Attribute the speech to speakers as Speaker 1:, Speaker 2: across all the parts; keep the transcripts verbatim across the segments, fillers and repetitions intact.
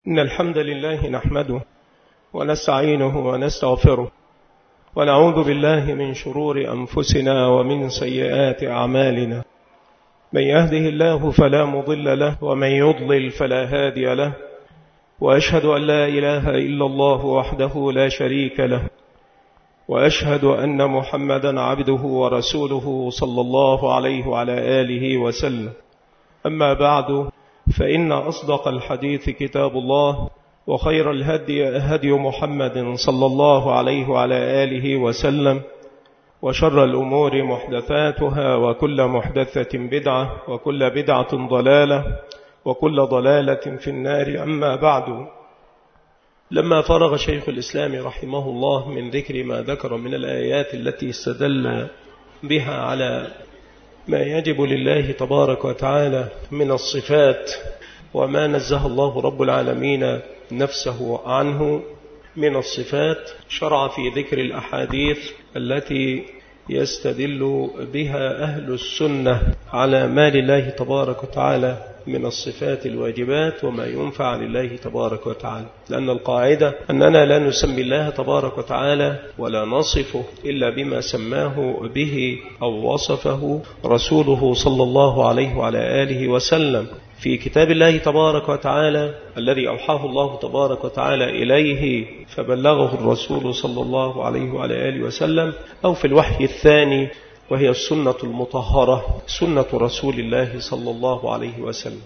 Speaker 1: إن الحمد لله نحمده ونستعينه ونستغفره ونعوذ بالله من شرور أنفسنا ومن سيئات أعمالنا. من يهده الله فلا مضل له ومن يضلل فلا هادي له، وأشهد أن لا إله إلا الله وحده لا شريك له، وأشهد أن محمدا عبده ورسوله صلى الله عليه وعلى آله وسلم. أما بعد، فإن أصدق الحديث كتاب الله، وخير الهدي هدي محمد صلى الله عليه وعلى آله وسلم، وشر الأمور محدثاتها، وكل محدثة بدعة، وكل بدعة ضلالة، وكل ضلالة في النار. أما بعد، لما فرغ شيخ الإسلام رحمه الله من ذكر ما ذكر من الآيات التي استدل بها على ما يجب لله تبارك وتعالى من الصفات وما نزه الله رب العالمين نفسه عنه من الصفات، شرع في ذكر الأحاديث التي يستدل بها أهل السنة على ما لله تبارك وتعالى من الصفات الواجبات وما ينفع لله تبارك وتعالى. لأن القاعدة أننا لا نسمي الله تبارك وتعالى ولا نصفه إلا بما سماه به أو وصفه رسوله صلى الله عليه وعلى آله وسلم في كتاب الله تبارك وتعالى الذي أوحاه الله تبارك وتعالى إليه فبلغه الرسول صلى الله عليه وعلى آله وسلم، أو في الوحي الثاني وهي السنة المطهرة، سنة رسول الله صلى الله عليه وسلم.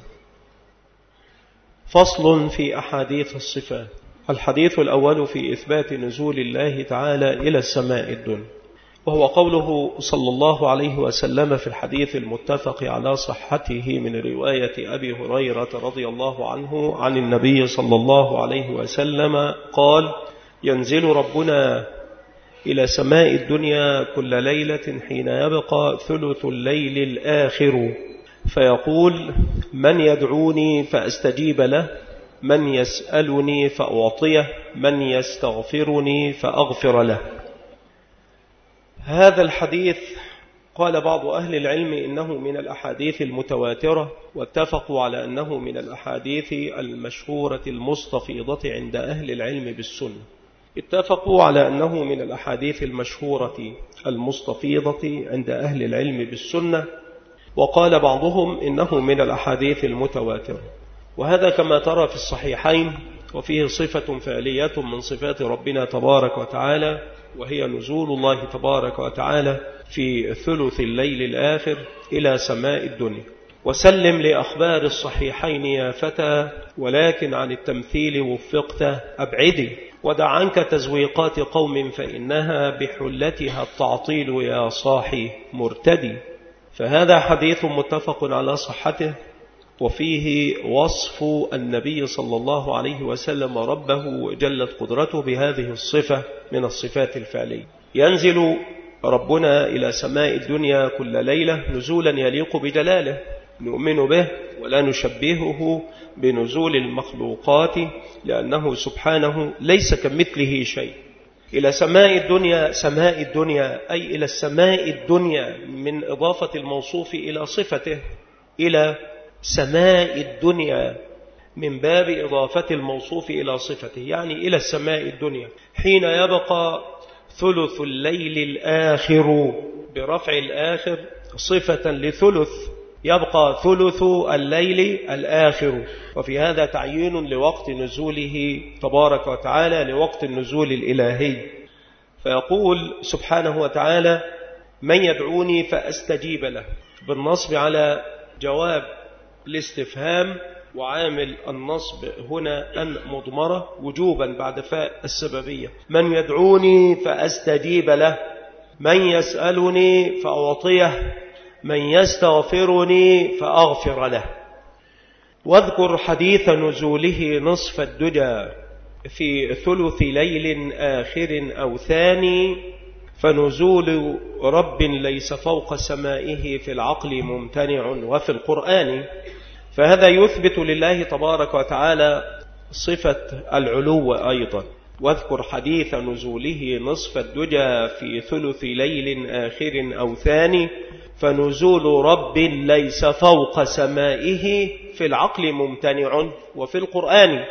Speaker 1: فصل في أحاديث الصفات. الحديث الأول في إثبات نزول الله تعالى إلى السماء الدنيا، وهو قوله صلى الله عليه وسلم في الحديث المتفق على صحته من رواية أبي هريرة رضي الله عنه عن النبي صلى الله عليه وسلم قال: ينزل ربنا إلى سماء الدنيا كل ليلة حين يبقى ثلث الليل الآخر، فيقول: من يدعوني فأستجيب له، من يسألني فأعطيه، من يستغفرني فأغفر له. هذا الحديث قال بعض أهل العلم إنه من الأحاديث المتواترة، واتفقوا على أنه من الأحاديث المشهورة المستفيضة عند أهل العلم بالسنة. اتفقوا على أنه من الأحاديث المشهورة المستفيضة عند أهل العلم بالسنة، وقال بعضهم إنه من الأحاديث المتواترة. وهذا كما ترى في الصحيحين، وفيه صفة فعلية من صفات ربنا تبارك وتعالى، وهي نزول الله تبارك وتعالى في ثلث الليل الآخر إلى سماء الدنيا. وسلم لأخبار الصحيحين يا فتى، ولكن عن التمثيل وفقت أبعدي، ودع عنك تزويقات قوم فإنها بحلتها التعطيل يا صاحي مرتدي. فهذا حديث متفق على صحته، وفيه وصف النبي صلى الله عليه وسلم ربه جلت قدرته بهذه الصفة من الصفات الفعلية. ينزل ربنا إلى سماء الدنيا كل ليلة نزولا يليق بجلاله، نؤمن به ولا نشبهه بنزول المخلوقات، لأنه سبحانه ليس كمثله شيء. إلى سماء الدنيا، سماء الدنيا أي إلى السماء الدنيا من إضافة الموصوف إلى صفته، إلى سماء الدنيا من باب إضافة الموصوف إلى صفته، يعني إلى السماء الدنيا حين يبقى ثلث الليل الآخر، برفع الآخر صفة لثلث، يبقى ثلث الليل الآخر. وفي هذا تعيين لوقت نزوله تبارك وتعالى، لوقت النزول الإلهي. فيقول سبحانه وتعالى: من يدعوني فأستجيب له، بالنصب على جواب الاستفهام، وعامل النصب هنا أن مضمرة وجوبا بعد فاء السببية. من يدعوني فأستجيب له، من يسألني فأعطيه، من يستغفرني فأغفر له. واذكر حديث نزوله نصف الدجى في ثلث ليل آخر أو ثاني، فنزول رب ليس فوق سمائه في العقل ممتنع وفي القرآن. فهذا يثبت لله تبارك وتعالى صفة العلو أيضا. واذكر حديث نزوله نصف الدجى في ثلث ليل آخر أو ثاني، فنزول رب ليس فوق سمائه في العقل ممتنع وفي القرآن.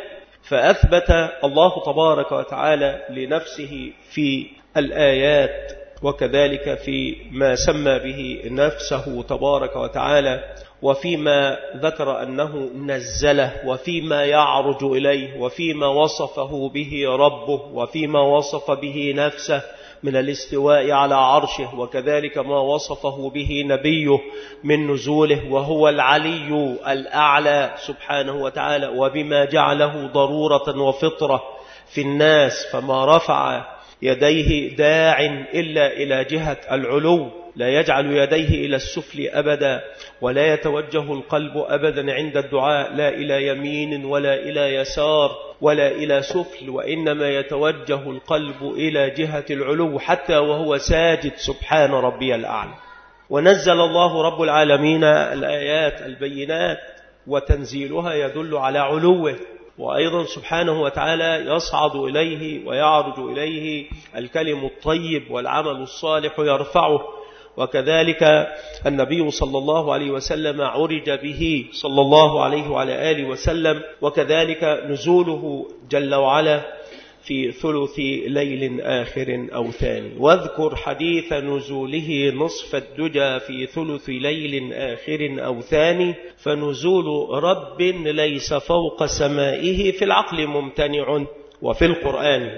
Speaker 1: فأثبت الله تبارك وتعالى لنفسه في الآيات وكذلك في ما سمى به نفسه تبارك وتعالى وفيما ذكر أنه نزله وفيما يعرج إليه وفيما وصفه به ربه وفيما وصف به نفسه من الاستواء على عرشه وكذلك ما وصفه به نبيه من نزوله وهو العلي الأعلى سبحانه وتعالى وبما جعله ضرورة وفطرة في الناس فما رفع يديه داع إلا إلى جهة العلو لا يجعل يديه إلى السفل أبدا ولا يتوجه القلب أبدا عند الدعاء لا إلى يمين ولا إلى يسار ولا إلى سفل وإنما يتوجه القلب إلى جهة العلو حتى وهو ساجد سبحان ربي الأعلى. ونزل الله رب العالمين الآيات البينات وتنزيلها يدل على علوه وأيضا سبحانه وتعالى يصعد إليه ويعرج إليه الكلم الطيب والعمل الصالح يرفعه وكذلك النبي صلى الله عليه وسلم عرج به صلى الله عليه وعلى آله وسلم وكذلك نزوله جل وعلا في ثلث ليل آخر أو ثاني. واذكر حديث نزوله نصف الدجى في ثلث ليل آخر أو ثاني فنزول رب ليس فوق سمائه في العقل ممتنع وفي القرآن.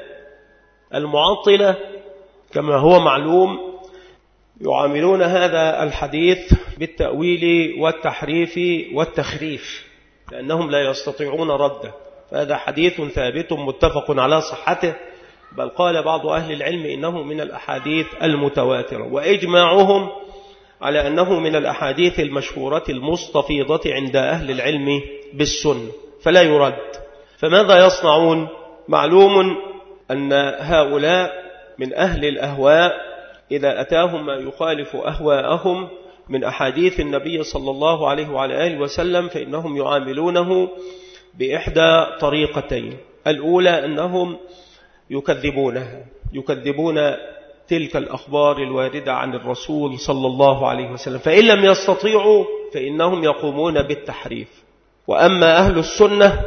Speaker 1: المعطلة كما هو معلوم يعاملون هذا الحديث بالتأويل والتحريف والتخريف لأنهم لا يستطيعون رده. فهذا حديث ثابت متفق على صحته بل قال بعض أهل العلم إنه من الأحاديث المتواترة وإجماعهم على أنه من الأحاديث المشهورة المستفيضة عند أهل العلم بالسنة فلا يرد. فماذا يصنعون؟ معلوم أن هؤلاء من أهل الأهواء إذا أتاهم ما يخالف أهواءهم من أحاديث النبي صلى الله عليه وعلى آله وسلم فإنهم يعاملونه بإحدى طريقتين. الأولى أنهم يكذبونها يكذبون تلك الأخبار الواردة عن الرسول صلى الله عليه وسلم فإن لم يستطيعوا فإنهم يقومون بالتحريف. وأما أهل السنة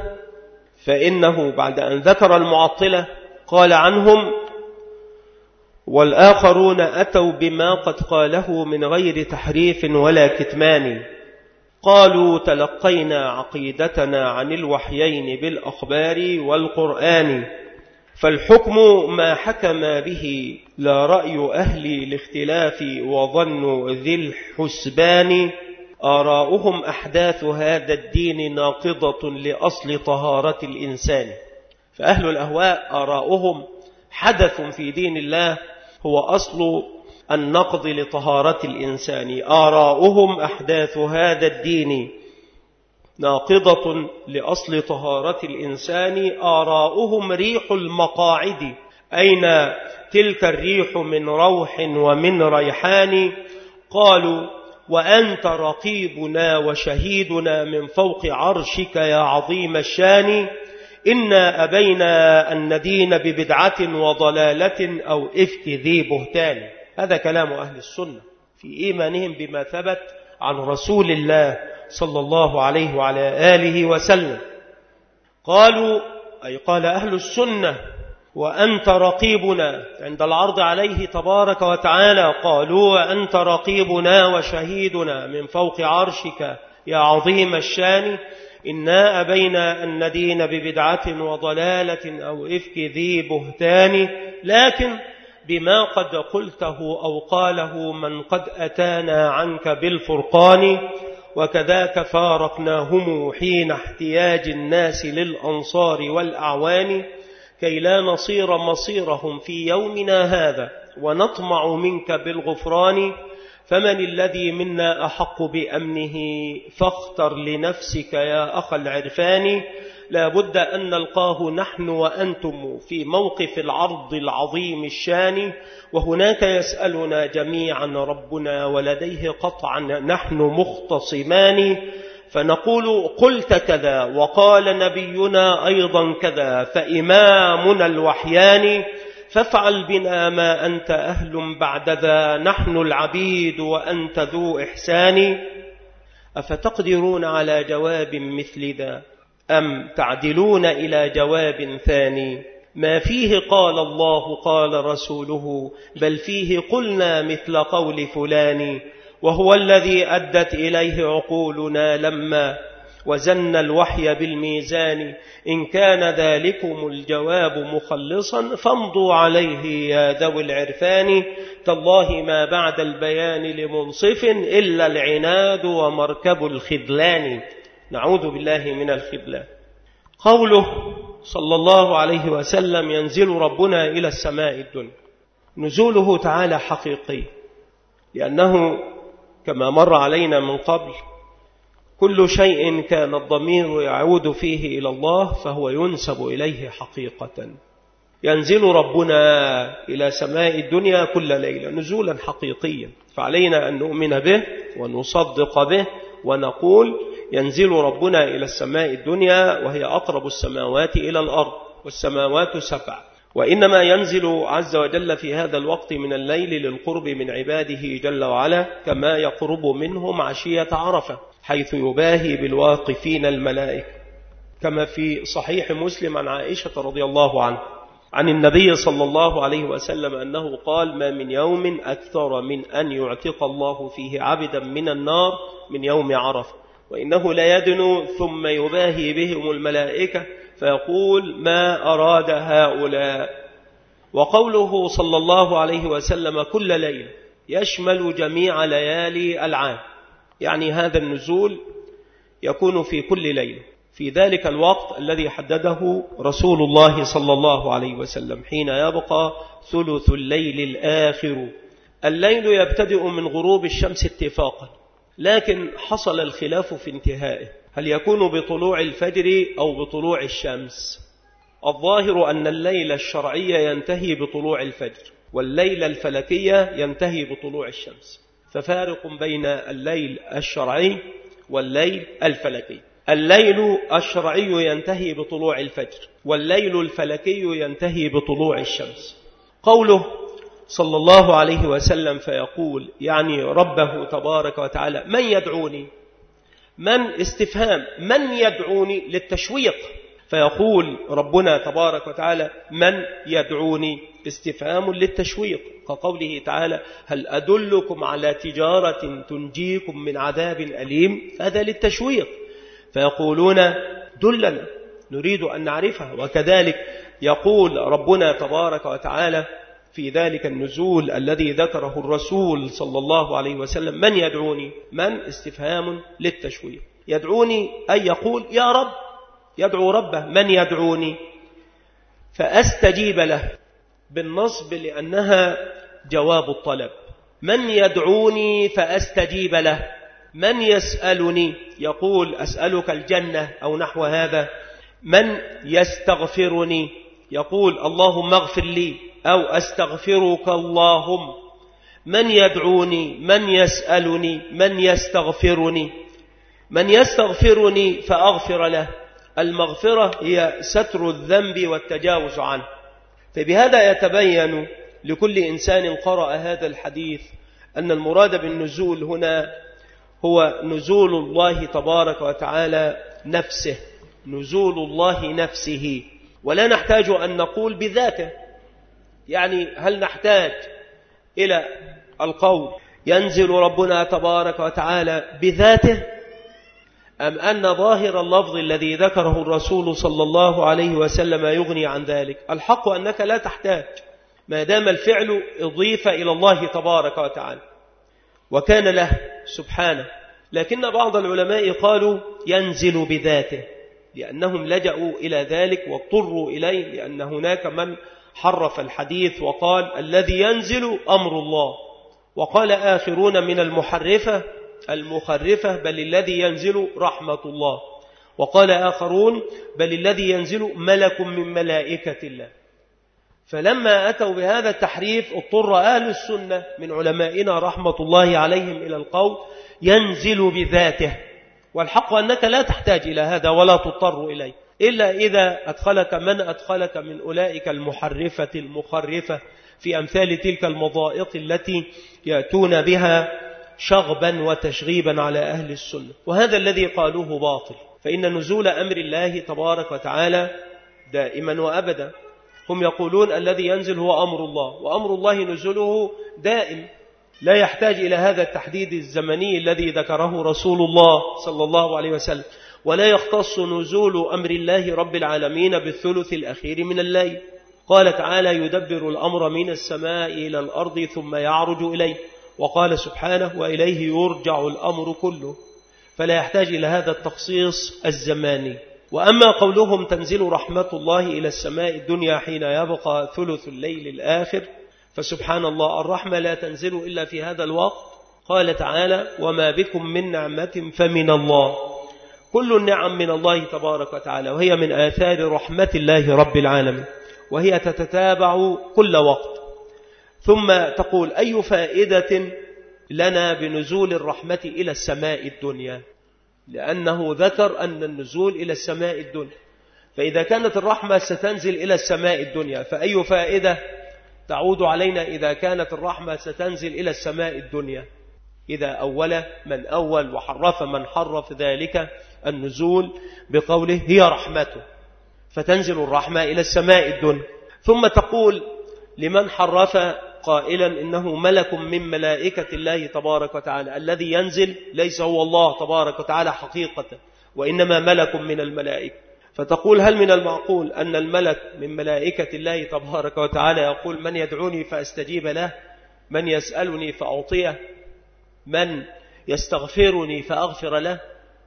Speaker 1: فإنه بعد أن ذكر المعطلة قال عنهم والآخرون أتوا بما قد قاله من غير تحريف ولا كتمان قالوا تلقينا عقيدتنا عن الوحيين بالأخبار والقرآن فالحكم ما حكم به لا رأي أهل الاختلاف وظن ذي الحسبان آراؤهم أحداث هذا الدين ناقضة لأصل طهارة الإنسان. فأهل الأهواء آراؤهم حدث في دين الله هو أصل النقض لطهارة الإنسان. آراؤهم أحداث هذا الدين ناقضة لأصل طهارة الإنسان آراؤهم ريح المقاعد أين تلك الريح من روح ومن ريحان قالوا وأنت رقيبنا وشهيدنا من فوق عرشك يا عظيم الشان إنا أبينا أن ندين ببدعة وضلالة أو إفك ذي بهتان. هذا كلام أهل السنة في إيمانهم بما ثبت عن رسول الله صلى الله عليه وعلى آله وسلم. قالوا أي قال أهل السنة وأنت رقيبنا عند العرض عليه تبارك وتعالى قالوا وأنت رقيبنا وشهيدنا من فوق عرشك يا عظيم الشان إنا أبينا أن ندين ببدعة وضلالة أو إفك ذي بهتان لكن بما قد قلته أو قاله من قد أتانا عنك بالفرقان وكذاك فارقناهم حين احتياج الناس للأنصار والأعوان كي لا نصير مصيرهم في يومنا هذا ونطمع منك بالغفران فمن الذي منا أحق بأمنه فاختر لنفسك يا أخ العرفان لا بد أن نلقاه نحن وأنتم في موقف العرض العظيم الشان وهناك يسألنا جميعا ربنا ولديه قطعا نحن مختصمان فنقول قلت كذا وقال نبينا أيضا كذا فإمامنا الوحيان فافعل بنا ما أنت أهل بعد ذا نحن العبيد وأنت ذو إحسان أفتقدرون على جواب مثل ذا أم تعدلون إلى جواب ثاني ما فيه قال الله قال رسوله بل فيه قلنا مثل قول فلان وهو الذي أدت إليه عقولنا لما وزن الوحي بالميزان إن كان ذلكم الجواب مخلصا فامضوا عليه يا ذوي العرفان تالله ما بعد البيان لمنصف إلا العناد ومركب الخذلان. نعوذ بالله من الخذلان. قوله صلى الله عليه وسلم ينزل ربنا إلى السماء الدنيا، نزوله تعالى حقيقي، لأنه كما مر علينا من قبل كل شيء كان الضمير يعود فيه إلى الله فهو ينسب إليه حقيقة. ينزل ربنا إلى سماء الدنيا كل ليلة نزولا حقيقيا، فعلينا أن نؤمن به ونصدق به ونقول ينزل ربنا إلى السماء الدنيا وهي أقرب السماوات إلى الأرض، والسماوات سبع، وإنما ينزل عز وجل في هذا الوقت من الليل للقرب من عباده جل وعلا، كما يقرب منهم عشية عرفة حيث يباهي بالواقفين الملائكة، كما في صحيح مسلم عن عائشة رضي الله عنها عن النبي صلى الله عليه وسلم أنه قال ما من يوم أكثر من أن يعتق الله فيه عبدا من النار من يوم عرفة، وإنه لا يدنو ثم يباهي بهم الملائكة فيقول ما أراد هؤلاء. وقوله صلى الله عليه وسلم كل ليلة يشمل جميع ليالي العام، يعني هذا النزول يكون في كل ليلة في ذلك الوقت الذي حدده رسول الله صلى الله عليه وسلم حين يبقى ثلث الليل الآخر. الليل يبتدئ من غروب الشمس اتفاقا، لكن حصل الخلاف في انتهائه، هل يكون بطلوع الفجر أو بطلوع الشمس؟ الظاهر أن الليل الشرعي ينتهي بطلوع الفجر، والليل الفلكي ينتهي بطلوع الشمس، ففارق بين الليل الشرعي والليل الفلكي. الليل الشرعي ينتهي بطلوع الفجر، والليل الفلكي ينتهي بطلوع الشمس. قوله صلى الله عليه وسلم فيقول يعني ربه تبارك وتعالى من يدعوني، من استفهام من يدعوني للتشويق، فيقول ربنا تبارك وتعالى من يدعوني استفهام للتشويق، كقوله تعالى هل أدلكم على تجارة تنجيكم من عذاب أليم، هذا للتشويق، فيقولون دلنا نريد أن نعرفها. وكذلك يقول ربنا تبارك وتعالى في ذلك النزول الذي ذكره الرسول صلى الله عليه وسلم من يدعوني، من استفهام للتشويق، يدعوني أي يقول يا رب، يدعو ربه من يدعوني فأستجيب له بالنصب لأنها جواب الطلب، من يدعوني فأستجيب له، من يسألني يقول أسألك الجنة أو نحو هذا، من يستغفرني يقول اللهم اغفر لي أو أستغفرك اللهم، من يدعوني من يسألني من يستغفرني، من يستغفرني فأغفر له، المغفرة هي ستر الذنب والتجاوز عنه. فبهذا يتبين لكل إنسان قرأ هذا الحديث أن المراد بالنزول هنا هو نزول الله تبارك وتعالى نفسه، نزول الله نفسه، ولا نحتاج أن نقول بذاته. يعني هل نحتاج إلى القول ينزل ربنا تبارك وتعالى بذاته، أم أن ظاهر اللفظ الذي ذكره الرسول صلى الله عليه وسلم يغني عن ذلك؟ الحق أنك لا تحتاج ما دام الفعل أضيف إلى الله تبارك وتعالى وكان له سبحانه. لكن بعض العلماء قالوا ينزل بذاته لأنهم لجأوا إلى ذلك واضطروا إليه، لأن هناك من حرف الحديث وقال الذي ينزل أمر الله، وقال آخرون من المحرفة المخرفة بل الذي ينزل رحمة الله، وقال آخرون بل الذي ينزل ملك من ملائكة الله. فلما أتوا بهذا التحريف اضطر أهل السنة من علمائنا رحمة الله عليهم إلى القول ينزل بذاته، والحق أنك لا تحتاج إلى هذا ولا تضطر إليه إلا إذا أدخلك من أدخلك من أولئك المحرفة المخرفة في أمثال تلك المضائق التي يأتون بها شغبا وتشغيبا على أهل السنة، وهذا الذي قالوه باطل. فإن نزول أمر الله تبارك وتعالى دائما وأبدا. هم يقولون الذي ينزل هو أمر الله، وأمر الله نزوله دائم، لا يحتاج إلى هذا التحديد الزمني الذي ذكره رسول الله صلى الله عليه وسلم، ولا يختص نزول أمر الله رب العالمين بالثلث الأخير من الليل. قال تعالى: يدبر الأمر من السماء إلى الأرض ثم يعرج إليه. وقال سبحانه: وإليه يرجع الأمر كله، فلا يحتاج إلى هذا التخصيص الزماني. وأما قولهم تنزل رحمة الله إلى السماء الدنيا حين يبقى ثلث الليل الآخر، فسبحان الله، الرحمة لا تنزل إلا في هذا الوقت. قال تعالى: وما بكم من نعمة فمن الله. كل النعم من الله تبارك وتعالى، وهي من آثار رحمة الله رب العالمين، وهي تتتابع كل وقت. ثم تقول: أي فائدة لنا بنزول الرحمة إلى السماء الدنيا؟ لأنه ذكر أن النزول إلى السماء الدنيا، فإذا كانت الرحمة ستنزل إلى السماء الدنيا فأي فائدة تعود علينا إذا كانت الرحمة ستنزل إلى السماء الدنيا؟ إذا أول من أول وحرف من حرف ذلك النزول بقوله هي رحمته، فتنزل الرحمة إلى السماء الدنيا. ثم تقول لمن حرف قائلا إنه ملك من ملائكة الله تبارك وتعالى، الذي ينزل ليس هو الله تبارك وتعالى حقيقة، وإنما ملك من الملائكة. فتقول: هل من المعقول أن الملك من ملائكة الله تبارك وتعالى يقول: من يدعوني فأستجيب له، من يسألني فأعطيه، من يستغفرني فأغفر له؟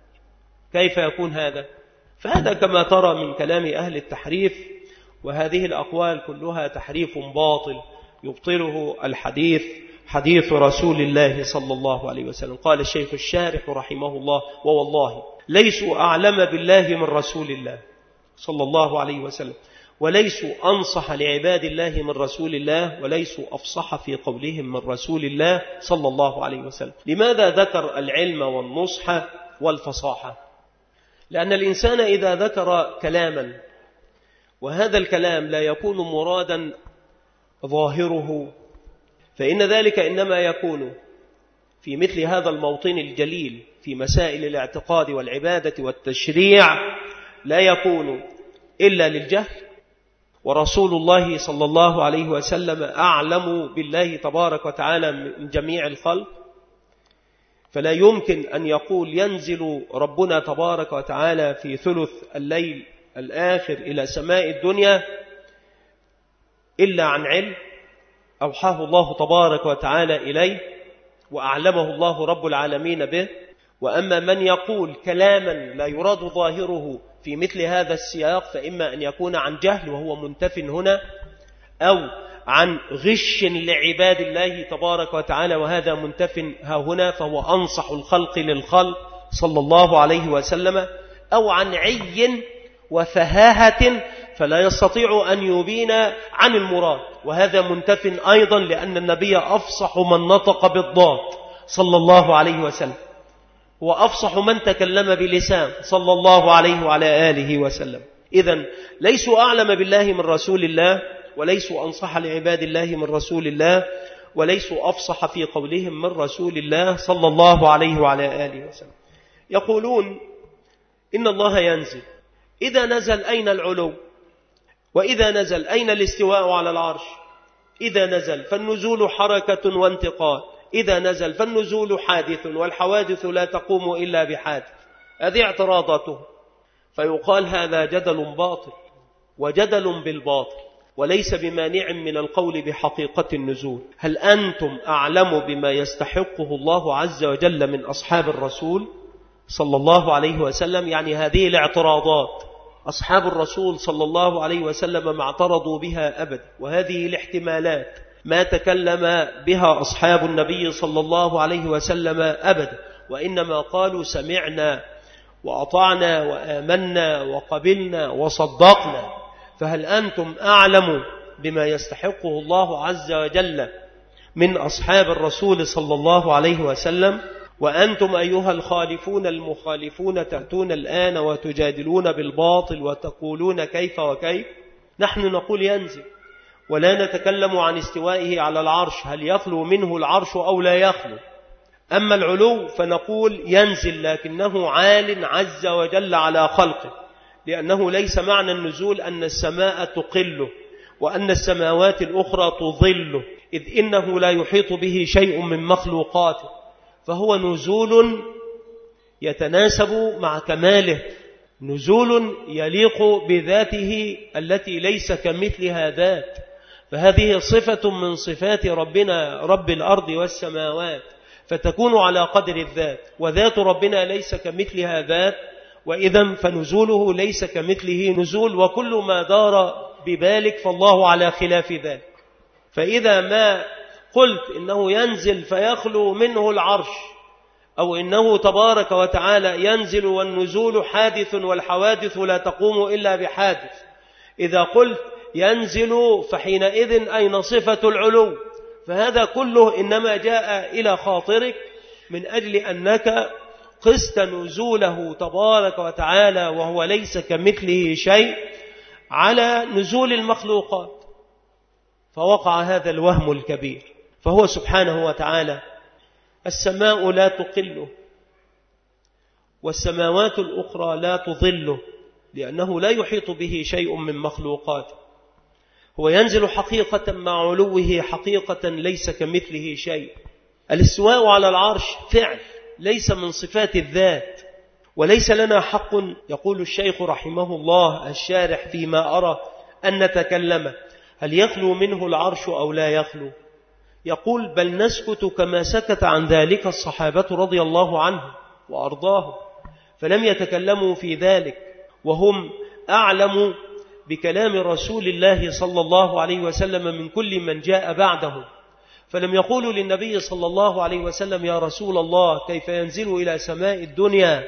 Speaker 1: كيف يكون هذا؟ فهذا كما ترى من كلام أهل التحريف، وهذه الأقوال كلها تحريف باطل يبطله الحديث حديث رسول الله صلى الله عليه وسلم. قال الشيخ الشارح رحمه الله: ووالله ليسوا أعلم بالله من رسول الله صلى الله عليه وسلم، وليسوا أنصح لعباد الله من رسول الله، وليسوا أفصح في قولهم من رسول الله صلى الله عليه وسلم. لماذا ذكر العلم والنصح والفصاحة؟ لأن الإنسان إذا ذكر كلاما وهذا الكلام لا يكون مرادا ظاهره، فإن ذلك إنما يكون في مثل هذا الموطن الجليل في مسائل الاعتقاد والعبادة والتشريع، لا يكون إلا للجهل، ورسول الله صلى الله عليه وسلم أعلم بالله تبارك وتعالى من جميع الخلق، فلا يمكن أن يقول ينزل ربنا تبارك وتعالى في ثلث الليل الآخر إلى سماء الدنيا إلا عن علم أوحاه الله تبارك وتعالى إليه وأعلمه الله رب العالمين به. وأما من يقول كلاما لا يراد ظاهره في مثل هذا السياق، فإما أن يكون عن جهل وهو منتف هنا، أو عن غش لعباد الله تبارك وتعالى وهذا منتف ها هنا، فهو أنصح الخلق للخلق صلى الله عليه وسلم، أو عن عي وفهاهة فلا يستطيع أن يبين عن المراد، وهذا منتف أيضا، لأن النبي أفصح من نطق بالضاد صلى الله عليه وسلم، هو أفصح من تكلم بلسان صلى الله عليه وعلى آله وسلم. إذن ليسوا أعلم بالله من رسول الله، وليسوا أنصح لعباد الله من رسول الله، وليسوا أفصح في قولهم من رسول الله صلى الله عليه وعلى آله وسلم. يقولون إن الله ينزل، إذا نزل أين العلو؟ وإذا نزل أين الاستواء على العرش؟ إذا نزل فالنزول حركة وانتقال، إذا نزل فالنزول حادث، والحوادث لا تقوم إلا بحادث. هذه اعتراضاته، فيقال هذا جدل باطل وجدل بالباطل، وليس بمانع من القول بحقيقة النزول. هل أنتم أعلم بما يستحقه الله عز وجل من أصحاب الرسول صلى الله عليه وسلم؟ يعني هذه الاعتراضات أصحاب الرسول صلى الله عليه وسلم ما اعترضوا بها أبدا، وهذه الاحتمالات ما تكلم بها أصحاب النبي صلى الله عليه وسلم أبدا، وإنما قالوا سمعنا وأطعنا وآمنا وقبلنا وصدقنا. فهل أنتم أعلم بما يستحقه الله عز وجل من أصحاب الرسول صلى الله عليه وسلم؟ وأنتم أيها الخالفون المخالفون تأتون الآن وتجادلون بالباطل وتقولون كيف وكيف. نحن نقول ينزل، ولا نتكلم عن استوائه على العرش، هل يخلو منه العرش أو لا يخلو؟ أما العلو فنقول ينزل لكنه عال عز وجل على خلقه، لأنه ليس معنى النزول أن السماء تقله وأن السماوات الأخرى تظله، إذ إنه لا يحيط به شيء من مخلوقاته، فهو نزول يتناسب مع كماله، نزول يليق بذاته التي ليس كمثلها ذات. فهذه صفة من صفات ربنا رب الأرض والسماوات، فتكون على قدر الذات، وذات ربنا ليس كمثلها ذات، وإذا فنزوله ليس كمثله نزول. وكل ما دار ببالك فالله على خلاف ذلك. فإذا ما قلت إنه ينزل فيخلو منه العرش، أو إنه تبارك وتعالى ينزل والنزول حادث والحوادث لا تقوم إلا بحادث، إذا قلت ينزل فحينئذ أين صفة العلو؟ فهذا كله إنما جاء إلى خاطرك من أجل أنك قست نزوله تبارك وتعالى وهو ليس كمثله شيء على نزول المخلوقات، فوقع هذا الوهم الكبير. فهو سبحانه وتعالى السماء لا تقله والسماوات الأخرى لا تظله، لأنه لا يحيط به شيء من مخلوقاته. هو ينزل حقيقة مع علوه حقيقة ليس كمثله شيء. الاستواء على العرش فعل ليس من صفات الذات، وليس لنا حق، يقول الشيخ رحمه الله الشارح فيما أرى أن نتكلم، هل يخلو منه العرش أو لا يخلو؟ يقول بل نسكت كما سكت عن ذلك الصحابة رضي الله عنهم وأرضاهم، فلم يتكلموا في ذلك، وهم أعلم بكلام رسول الله صلى الله عليه وسلم من كل من جاء بعده، فلم يقولوا للنبي صلى الله عليه وسلم يا رسول الله كيف ينزل إلى سماء الدنيا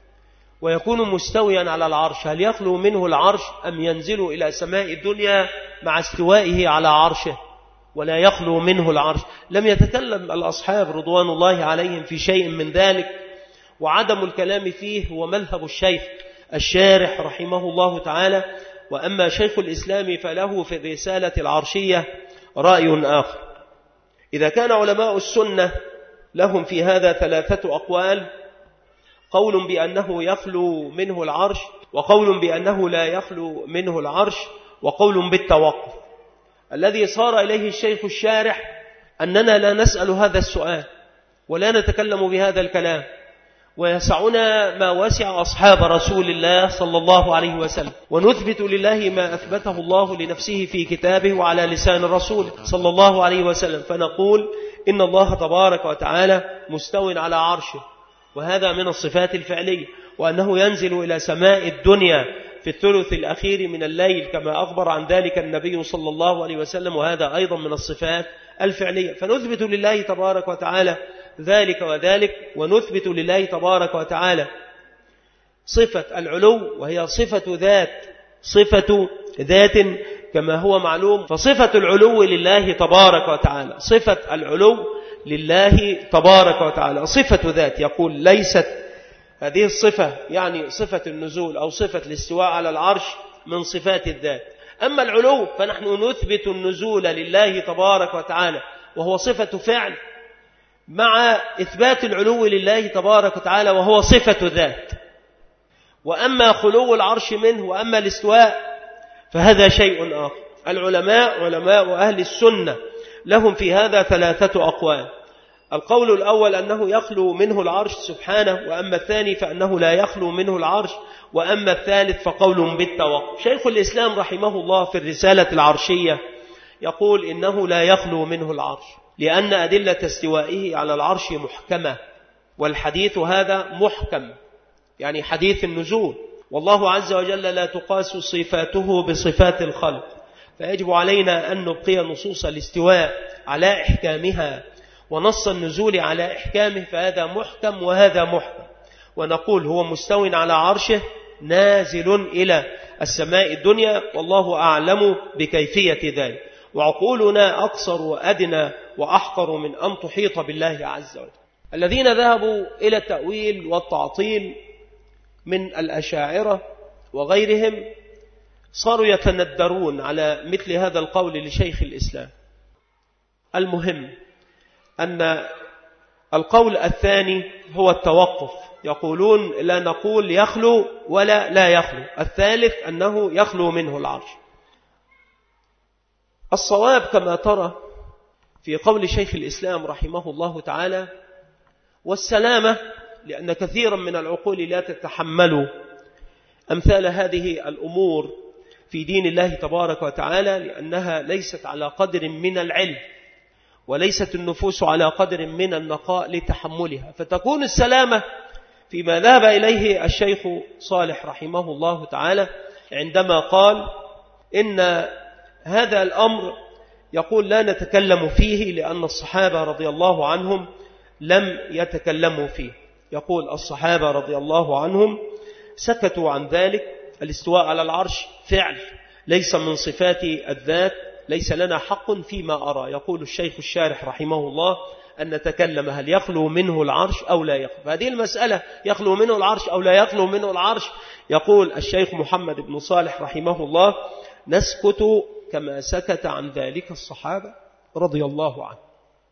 Speaker 1: ويكون مستويا على العرش، هل يخلو منه العرش أم ينزل إلى سماء الدنيا مع استوائه على عرشه ولا يخلو منه العرش؟ لم يتكلم الأصحاب رضوان الله عليهم في شيء من ذلك، وعدم الكلام فيه هو مذهب الشيخ الشارح رحمه الله تعالى. وأما شيخ الإسلام فله في الرسالة العرشية رأي آخر. إذا كان علماء السنة لهم في هذا ثلاثة أقوال: قول بأنه يخلو منه العرش، وقول بأنه لا يخلو منه العرش، وقول بالتوقف. الذي صار إليه الشيخ الشارح أننا لا نسأل هذا السؤال ولا نتكلم بهذا الكلام، ويسعنا ما وسع أصحاب رسول الله صلى الله عليه وسلم، ونثبت لله ما أثبته الله لنفسه في كتابه وعلى لسان الرسول صلى الله عليه وسلم، فنقول إن الله تبارك وتعالى مستو على عرشه، وهذا من الصفات الفعلية، وأنه ينزل إلى سماء الدنيا في الثلث الأخير من الليل كما أخبر عن ذلك النبي صلى الله عليه وسلم، وهذا أيضا من الصفات الفعلية. فنثبت لله تبارك وتعالى ذلك وذلك، ونثبت لله تبارك وتعالى صفة العلو وهي صفة ذات، صفة ذات كما هو معلوم. فصفة العلو لله تبارك وتعالى، صفة العلو لله تبارك وتعالى صفة ذات. يقول ليست هذه الصفة يعني صفة النزول أو صفة الاستواء على العرش من صفات الذات. أما العلو فنحن نثبت النزول لله تبارك وتعالى وهو صفة فعل، مع إثبات العلو لله تبارك وتعالى وهو صفة ذات. وأما خلو العرش منه وأما الاستواء فهذا شيء آخر. العلماء علماء أهل السنة لهم في هذا ثلاثة أقوال: القول الأول أنه يخلو منه العرش سبحانه، وأما الثاني فأنه لا يخلو منه العرش، وأما الثالث فقول بالتوقف. شيخ الإسلام رحمه الله في الرسالة العرشية يقول إنه لا يخلو منه العرش، لأن أدلة استوائه على العرش محكمة، والحديث هذا محكم يعني حديث النزول، والله عز وجل لا تقاس صفاته بصفات الخلق، فيجب علينا أن نبقي نصوص الاستواء على إحكامها ونص النزول على إحكامه، فهذا محكم وهذا محكم. ونقول هو مستو على عرشه نازل إلى السماء الدنيا، والله أعلم بكيفية ذلك، وعقولنا أقصر وأدنى وأحقر من أن تحيط بالله عز وجل. الذين ذهبوا إلى التأويل والتعطيل من الأشاعرة وغيرهم صاروا يتندرون على مثل هذا القول لشيخ الإسلام. المهم أن القول الثاني هو التوقف، يقولون لا نقول يخلو ولا لا يخلو. الثالث أنه يخلو منه العرش. الصواب كما ترى في قول شيخ الإسلام رحمه الله تعالى والسلامة، لأن كثيرا من العقول لا تتحمل أمثال هذه الأمور في دين الله تبارك وتعالى، لأنها ليست على قدر من العلم، وليست النفوس على قدر من النقاء لتحملها، فتكون السلامة فيما ذهب إليه الشيخ صالح رحمه الله تعالى عندما قال إن هذا الأمر يقول لا نتكلم فيه لأن الصحابة رضي الله عنهم لم يتكلموا فيه. يقول الصحابة رضي الله عنهم سكتوا عن ذلك. الاستواء على العرش فعل ليس من صفات الذات، ليس لنا حق فيما أرى. يقول الشيخ الشارح رحمه الله أن نتكلم هل يخلو منه العرش أو لا يخلو. هذه المسألة يخلو منه العرش أو لا يخلو منه العرش، يقول الشيخ محمد بن صالح رحمه الله نسكت كما سكت عن ذلك الصحابة رضي الله عنه.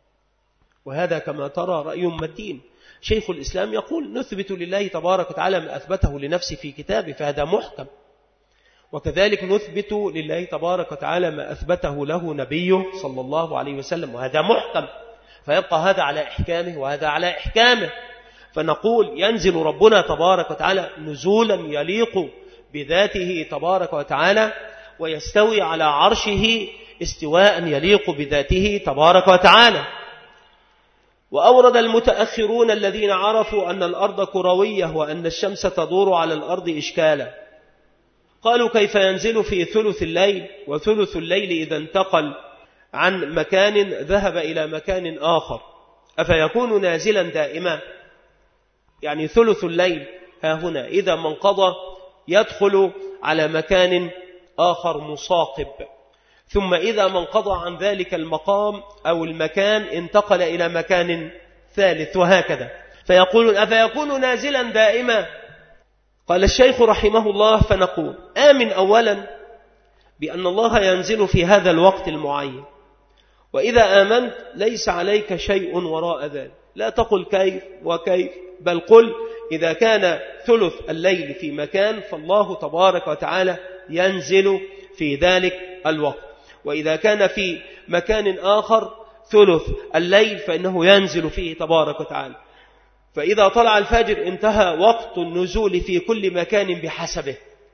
Speaker 1: وهذا كما ترى رأي متين. شيخ الإسلام يقول نثبت لله تبارك وتعالى ما أثبته لنفسه في كتابه، فهذا محكم. وكذلك نثبت لله تبارك وتعالى ما أثبته له نبيه صلى الله عليه وسلم، وهذا محكم. فيبقى هذا على إحكامه وهذا على إحكامه. فنقول ينزل ربنا تبارك وتعالى نزولا يليق بذاته تبارك وتعالى، ويستوي على عرشه استواء يليق بذاته تبارك وتعالى. وأورد المتأخرون الذين عرفوا أن الأرض كروية وأن الشمس تدور على الأرض إشكالا، قالوا كيف ينزل في ثلث الليل، وثلث الليل إذا انتقل عن مكان ذهب إلى مكان آخر أفيكون نازلا دائما؟ يعني ثلث الليل ها هنا إذا ما انقضى يدخل على مكان آخر مصاقب، ثم إذا ما انقضى عن ذلك المقام أو المكان انتقل إلى مكان ثالث، وهكذا. فيقولون أفيكون نازلا دائما؟ قال الشيخ رحمه الله فنقول آمن أولا بأن الله ينزل في هذا الوقت المعين، وإذا آمنت ليس عليك شيء وراء ذلك، لا تقل كيف وكيف، بل قل إذا كان ثلث الليل في مكان فالله تبارك وتعالى ينزل في ذلك الوقت، وإذا كان في مكان آخر ثلث الليل فإنه ينزل فيه تبارك وتعالى. فإذا طلع الفجر انتهى وقت النزول في كل مكان بحسبه.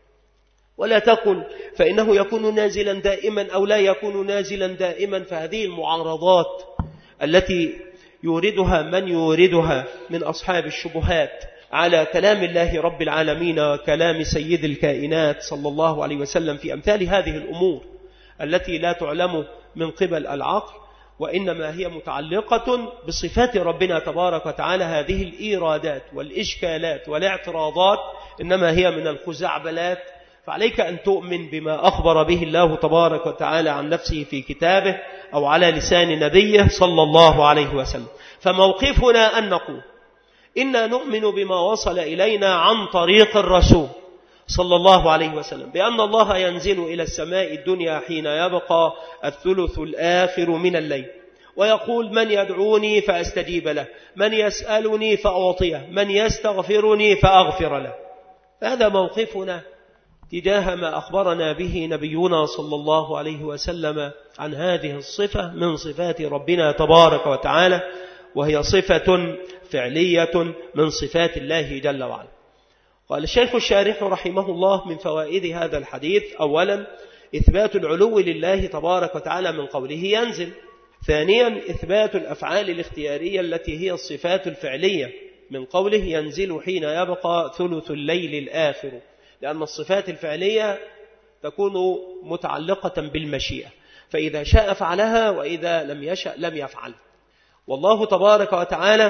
Speaker 1: ولا تقل فإنه يكون نازلا دائما أو لا يكون نازلا دائما، فهذه المعارضات التي يوردها من يوردها من أصحاب الشبهات على كلام الله رب العالمين وكلام سيد الكائنات صلى الله عليه وسلم في أمثال هذه الأمور التي لا تعلم من قبل العقل، وإنما هي متعلقة بصفات ربنا تبارك وتعالى. هذه الإيرادات والإشكالات والاعتراضات إنما هي من الخزعبلات. فعليك أن تؤمن بما أخبر به الله تبارك وتعالى عن نفسه في كتابه أو على لسان نبيه صلى الله عليه وسلم. فموقفنا أن نقول إنا نؤمن بما وصل إلينا عن طريق الرسول صلى الله عليه وسلم بأن الله ينزل إلى السماء الدنيا حين يبقى الثلث الآخر من الليل، ويقول من يدعوني فأستجيب له، من يسألني فأعطيه، من يستغفرني فأغفر له. هذا موقفنا تجاه ما أخبرنا به نبينا صلى الله عليه وسلم عن هذه الصفة من صفات ربنا تبارك وتعالى، وهي صفة فعلية من صفات الله جل وعلا. قال الشيخ الشارح رحمه الله من فوائد هذا الحديث أولا إثبات العلو لله تبارك وتعالى من قوله ينزل. ثانيا إثبات الأفعال الاختيارية التي هي الصفات الفعلية من قوله ينزل حين يبقى ثلث الليل الآخر، لأن الصفات الفعلية تكون متعلقة بالمشيئة، فإذا شاء فعلها وإذا لم يشأ لم يفعل. والله تبارك وتعالى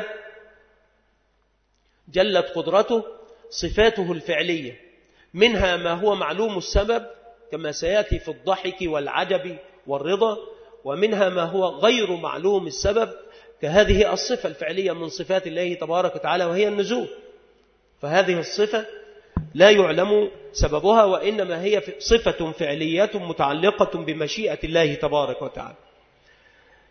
Speaker 1: جلت قدرته صفاته الفعلية، منها ما هو معلوم السبب كما سيأتي في الضحك والعجب والرضا، ومنها ما هو غير معلوم السبب كهذه الصفة الفعلية من صفات الله تبارك وتعالى وهي النزول. فهذه الصفة لا يعلم سببها، وإنما هي صفة فعلية متعلقة بمشيئة الله تبارك وتعالى.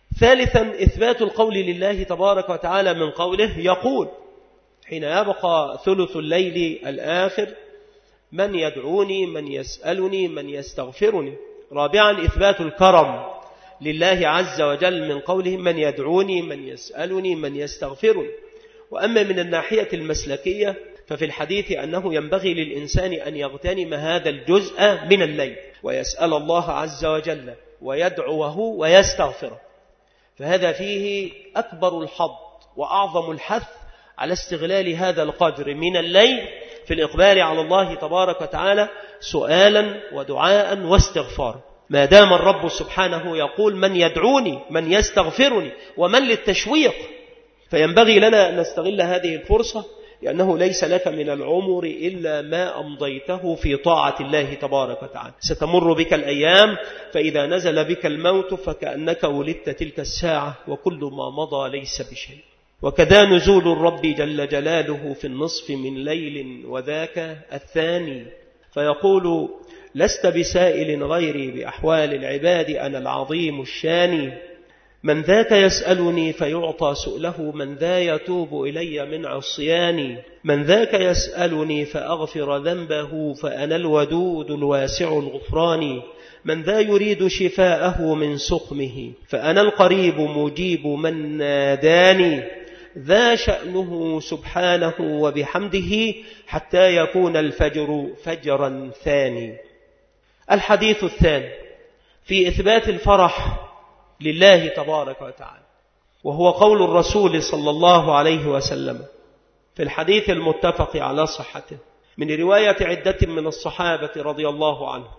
Speaker 1: ثالثا إثبات القول لله تبارك وتعالى من قوله يقول حين يبقى ثلث الليل الآخر من يدعوني من يسألني من يستغفرني. رابعا إثبات الكرم لله عز وجل من قوله من يدعوني من يسألني من يستغفرني. وأما من الناحية المسلكية ففي الحديث أنه ينبغي للإنسان أن يغتنم هذا الجزء من الليل ويسأل الله عز وجل ويدعوه ويستغفره، فهذا فيه أكبر الحظ وأعظم الحث على استغلال هذا القدر من الليل في الإقبال على الله تبارك وتعالى سؤالا ودعاء واستغفارا، ما دام الرب سبحانه يقول من يدعوني من يستغفرني ومن للتشويق. فينبغي لنا أن نستغل هذه الفرصة، لأنه ليس لك من العمر إلا ما أمضيته في طاعة الله تبارك وتعالى. ستمر بك الأيام فإذا نزل بك الموت فكأنك ولدت تلك الساعة وكل ما مضى ليس بشيء. وكذا نزول الرب جل جلاله في النصف من ليل وذاك الثاني، فيقول لست بسائل غيري بأحوال العباد أنا العظيم الشاني، من ذاك يسألني فيعطى سؤله من ذا يتوب إلي من عصياني، من ذاك يسألني فأغفر ذنبه فأنا الودود الواسع الغفران، من ذا يريد شفاءه من سقمه فأنا القريب مجيب من ناداني، ذا شأنه سبحانه وبحمده حتى يكون الفجر فجرا ثاني. الحديث الثاني في إثبات الفرح لله تبارك وتعالى، وهو قول الرسول صلى الله عليه وسلم في الحديث المتفق على صحته من رواية عدة من الصحابة رضي الله عنه: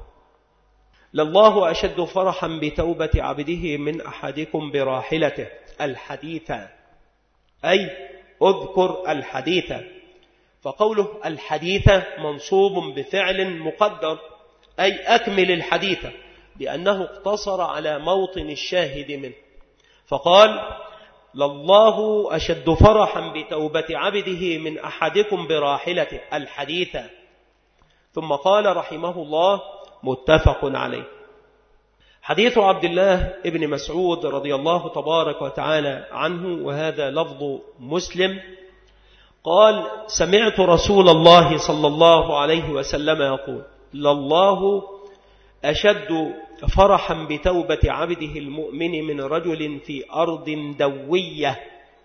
Speaker 1: لله أشد فرحا بتوبة عبده من أحدكم براحلته الحديث، أي أذكر الحديث. فقوله الحديث منصوب بفعل مقدر، أي أكمل الحديث، لأنه اقتصر على موطن الشاهد منه، فقال لله أشد فرحا بتوبة عبده من أحدكم براحلته الحديث. ثم قال رحمه الله متفق عليه. حديث عبد الله ابن مسعود رضي الله تبارك وتعالى عنه، وهذا لفظ مسلم، قال سمعت رسول الله صلى الله عليه وسلم يقول لله أشد فرحا بتوبة عبده المؤمن من رجل في أرض دوية.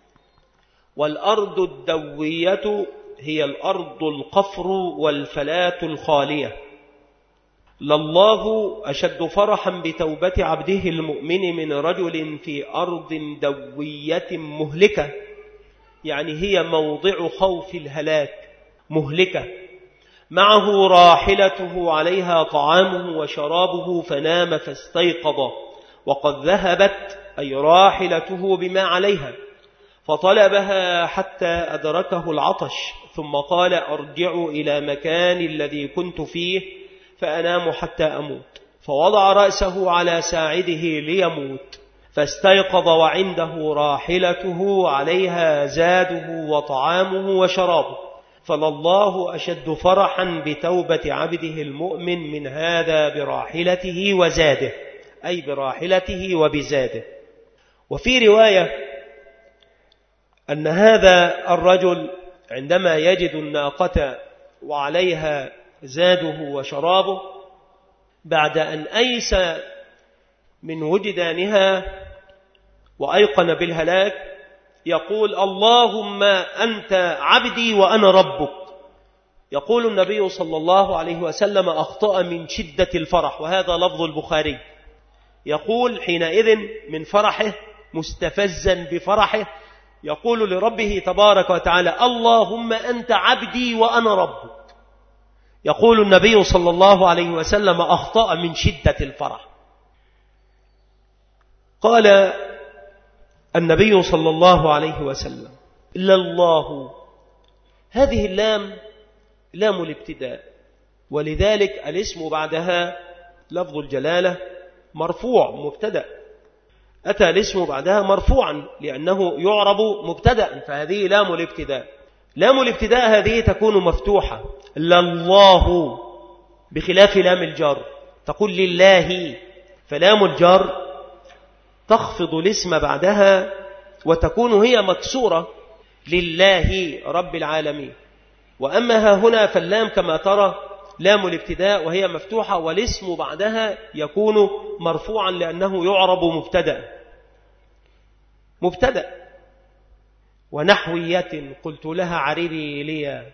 Speaker 1: والأرض الدوية هي الأرض القفر والفلاة الخالية. لله أشد فرحا بتوبة عبده المؤمن من رجل في أرض دوية مهلكة، يعني هي موضع خوف الهلاك مهلكة، معه راحلته عليها طعامه وشرابه فنام فاستيقظ وقد ذهبت أي راحلته بما عليها، فطلبها حتى أدركه العطش، ثم قال أرجع إلى مكان الذي كنت فيه فأنام حتى أموت، فوضع رأسه على ساعده ليموت، فاستيقظ وعنده راحلته عليها زاده وطعامه وشرابه. فلله أشد فرحا بتوبة عبده المؤمن من هذا براحلته وزاده، أي براحلته وبزاده. وفي رواية أن هذا الرجل عندما يجد الناقة وعليها زاده وشرابه بعد أن أيس من وجدانها وأيقن بالهلاك يقول اللهم أنت عبدي وأنا ربك. يقول النبي صلى الله عليه وسلم أخطأ من شدة الفرح، وهذا لفظ البخاري. يقول حينئذ من فرحه مستفزا بفرحه يقول لربه تبارك وتعالى اللهم أنت عبدي وأنا ربك. يقول النبي صلى الله عليه وسلم أخطأ من شدة الفرح. قال النبي صلى الله عليه وسلم إلا الله، هذه اللام لام الابتداء، ولذلك الاسم بعدها لفظ الجلالة مرفوع مبتدأ، أتى الاسم بعدها مرفوعا لأنه يعرب مبتدأ، فهذه لام الابتداء. لام الابتداء هذه تكون مفتوحة لله، بخلاف لام الجر تقول لله، فلام الجر تخفض الاسم بعدها وتكون هي مكسورة لله رب العالمين. وأما ها هنا فاللام كما ترى لام الابتداء وهي مفتوحة، والاسم بعدها يكون مرفوعا لأنه يعرب مبتدأ مبتدأ ونحوية قلت لها عربي لي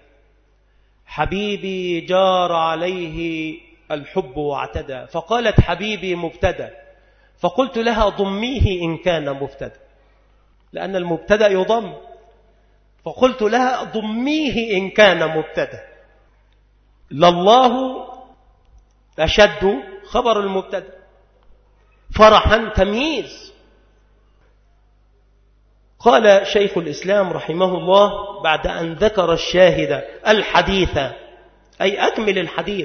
Speaker 1: حبيبي جار عليه الحب واعتدى، فقالت حبيبي مبتدأ، فقلت لها ضميه إن كان مبتدأ، لأن المبتدأ يضم، فقلت لها ضميه إن كان مبتدأ. لله أشد خبر المبتدأ، فرحا تمييز. قال شيخ الإسلام رحمه الله بعد أن ذكر الشاهد الحديث أي أكمل الحديث،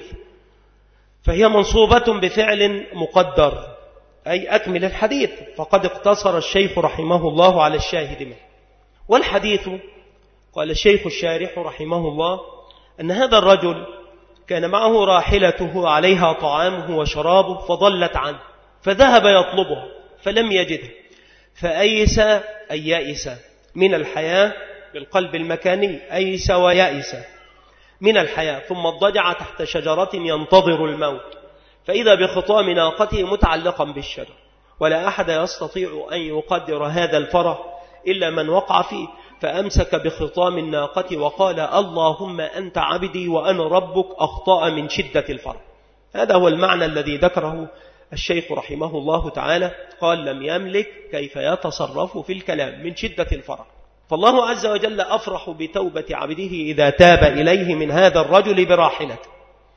Speaker 1: فهي منصوبة بفعل مقدر أي أكمل الحديث، فقد اقتصر الشيخ رحمه الله على الشاهد منه. والحديث قال الشيخ الشارح رحمه الله أن هذا الرجل كان معه راحلته عليها طعامه وشرابه فضلت عنه، فذهب يطلبها فلم يجدها، فأيس أي يأس من الحياة بالقلب المكاني، أيس ويأس من الحياة، ثم اضطجع تحت شجرة ينتظر الموت، فإذا بخطام ناقته متعلقا بالشجر، ولا أحد يستطيع أن يقدر هذا الفرح إلا من وقع فيه، فأمسك بخطام الناقة وقال اللهم أنت عبدي وأنا ربك، أخطأ من شدة الفرح. هذا هو المعنى الذي ذكره الشيخ رحمه الله تعالى، قال لم يملك كيف يتصرف في الكلام من شدة الفرح. فالله عز وجل أفرح بتوبة عبده إذا تاب إليه من هذا الرجل براحلته.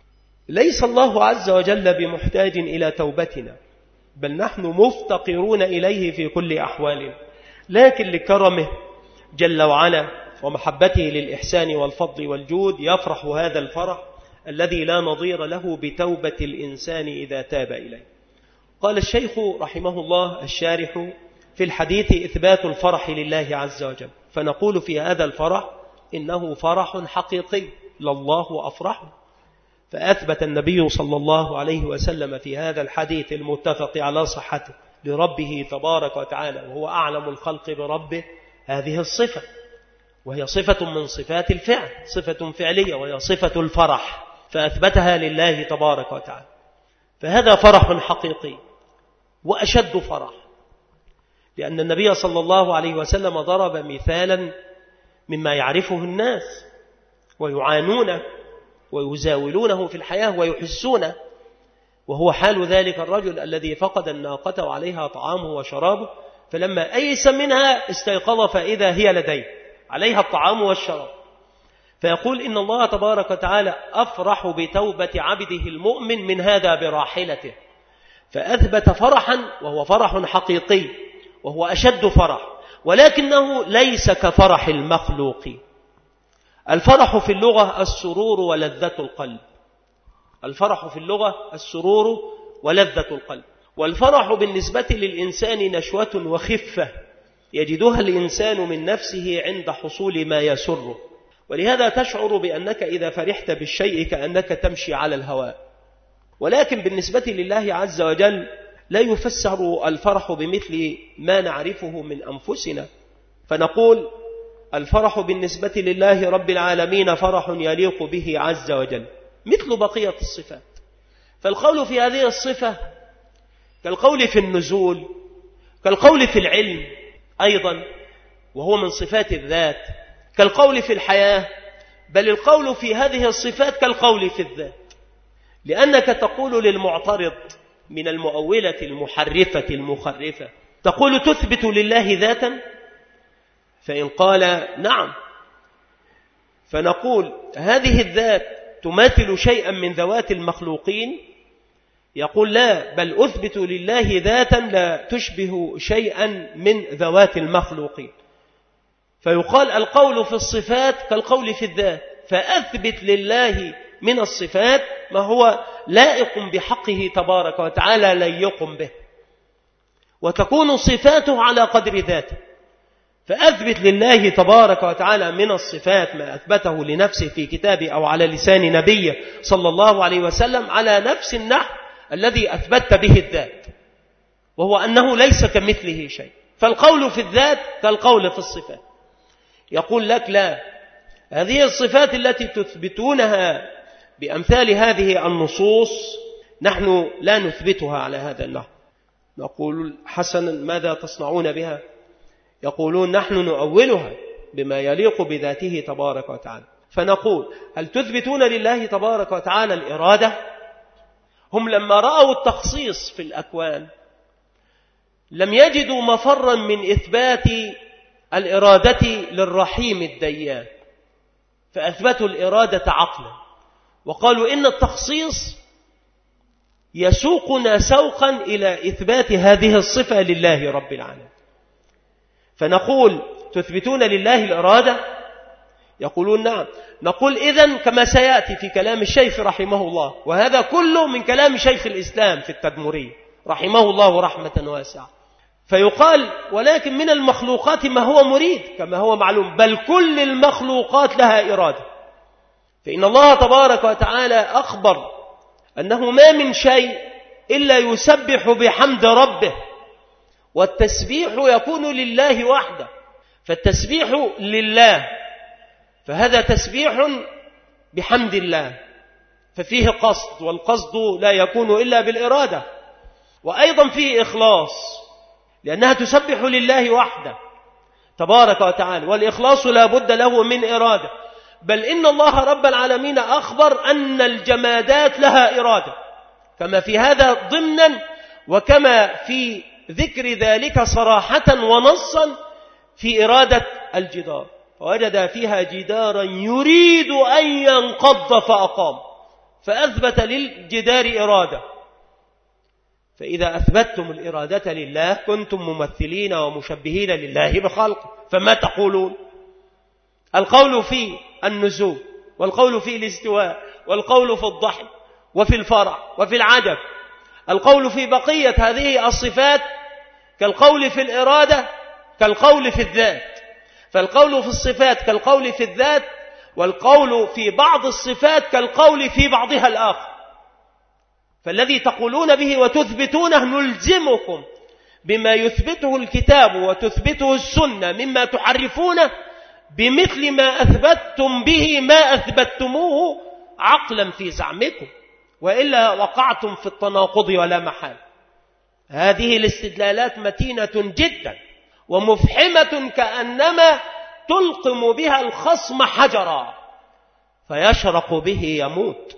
Speaker 1: ليس الله عز وجل بمحتاج إلى توبتنا، بل نحن مفتقرون إليه في كل أحوالنا، لكن لكرمه جل وعلا ومحبته للإحسان والفضل والجود يفرح هذا الفرح الذي لا نظير له بتوبة الإنسان إذا تاب إليه. قال الشيخ رحمه الله الشارح في الحديث إثبات الفرح لله عز وجل، فنقول في هذا الفرح إنه فرح حقيقي لله أفرح، فأثبت النبي صلى الله عليه وسلم في هذا الحديث المتفق على صحته لربه تبارك وتعالى وهو أعلم الخلق بربه هذه الصفة، وهي صفة من صفات الفعل، صفة فعلية وهي صفة الفرح، فأثبتها لله تبارك وتعالى. فهذا فرح حقيقي وأشد فرح، لأن النبي صلى الله عليه وسلم ضرب مثالا مما يعرفه الناس ويعانونه ويزاولونه في الحياة ويحسونه، وهو حال ذلك الرجل الذي فقد الناقة وعليها طعامه وشرابه، فلما أيس منها استيقظ فإذا هي لديه عليها الطعام والشراب، فيقول إن الله تبارك وتعالى أفرح بتوبة عبده المؤمن من هذا براحلته، فأثبت فرحا وهو فرح حقيقي وهو أشد فرح، ولكنه ليس كفرح المخلوق. الفرح في اللغة السرور ولذة القلب، الفرح في اللغة السرور ولذة القلب، والفرح بالنسبة للإنسان نشوة وخفة يجدها الإنسان من نفسه عند حصول ما يسره، ولهذا تشعر بأنك إذا فرحت بالشيء كأنك تمشي على الهواء. ولكن بالنسبة لله عز وجل لا يفسر الفرح بمثل ما نعرفه من أنفسنا، فنقول الفرح بالنسبة لله رب العالمين فرح يليق به عز وجل مثل بقية الصفات. فالقول في هذه الصفة كالقول في النزول، كالقول في العلم أيضا وهو من صفات الذات، كالقول في الحياة، بل القول في هذه الصفات كالقول في الذات، لأنك تقول للمعترض من المؤولة المحرفة المخرفة، تقول تثبت لله ذاتا؟ فإن قال نعم فنقول هذه الذات تماثل شيئا من ذوات المخلوقين، يقول لا، بل أثبت لله ذاتا لا تشبه شيئا من ذوات المخلوقين، فيقال القول في الصفات كالقول في الذات، فأثبت لله من الصفات ما هو لائق بحقه تبارك وتعالى ليق به، وتكون صفاته على قدر ذاته، فأثبت لله تبارك وتعالى من الصفات ما أثبته لنفسه في كتابه أو على لسان نبيه صلى الله عليه وسلم على نفس النحو الذي أثبت به الذات. وهو أنه ليس كمثله شيء. فالقول في الذات كالقول في الصفات. يقول لك لا، هذه الصفات التي تثبتونها بأمثال هذه النصوص نحن لا نثبتها على هذا النحو. نقول حسنا ماذا تصنعون بها؟ يقولون نحن نؤولها بما يليق بذاته تبارك وتعالى. فنقول هل تثبتون لله تبارك وتعالى الإرادة؟ هم لما رأوا التخصيص في الأكوان لم يجدوا مفرا من إثبات الإرادة للرحيم الديان، فأثبتوا الإرادة عقلا، وقالوا إن التخصيص يسوقنا سوقا إلى إثبات هذه الصفة لله رب العالمين. فنقول تثبتون لله الإرادة؟ يقولون نعم. نقول إذن كما سيأتي في كلام الشيخ رحمه الله، وهذا كله من كلام شيخ الإسلام في التدمري رحمه الله رحمة واسعة، فيقال ولكن من المخلوقات ما هو مريد كما هو معلوم، بل كل المخلوقات لها إرادة. فإن الله تبارك وتعالى أخبر أنه ما من شيء إلا يسبح بحمد ربه، والتسبيح يكون لله وحده، فالتسبيح لله، فهذا تسبيح بحمد الله، ففيه قصد، والقصد لا يكون إلا بالإرادة. وأيضا فيه إخلاص، لأنها تسبح لله وحده تبارك وتعالى، والإخلاص لا بد له من إرادة. بل إن الله رب العالمين أخبر أن الجمادات لها إرادة، كما في هذا ضمنا وكما في ذكر ذلك صراحة ونصا في إرادة الجدار، فوجد فيها جدارا يريد أن ينقض فأقام، فأثبت للجدار إرادة. فإذا أثبتتم الإرادة لله كنتم ممثلين ومشبهين لله بخلق. فما تقولون؟ القول في النزول، والقول في الاستواء، والقول في الضحك وفي الفرع وفي العجب، القول في بقية هذه الصفات كالقول في الإرادة كالقول في الذات، فالقول في الصفات كالقول في الذات، والقول في بعض الصفات كالقول في بعضها الآخر. فالذي تقولون به وتثبتونه نلزمكم بما يثبته الكتاب وتثبته السنة مما تحرفونه بمثل ما أثبتتم به ما أثبتموه عقلا في زعمكم، وإلا وقعتم في التناقض ولا محال. هذه الاستدلالات متينة جدا ومفحمة، كأنما تلقم بها الخصم حجرا فيشرق به يموت.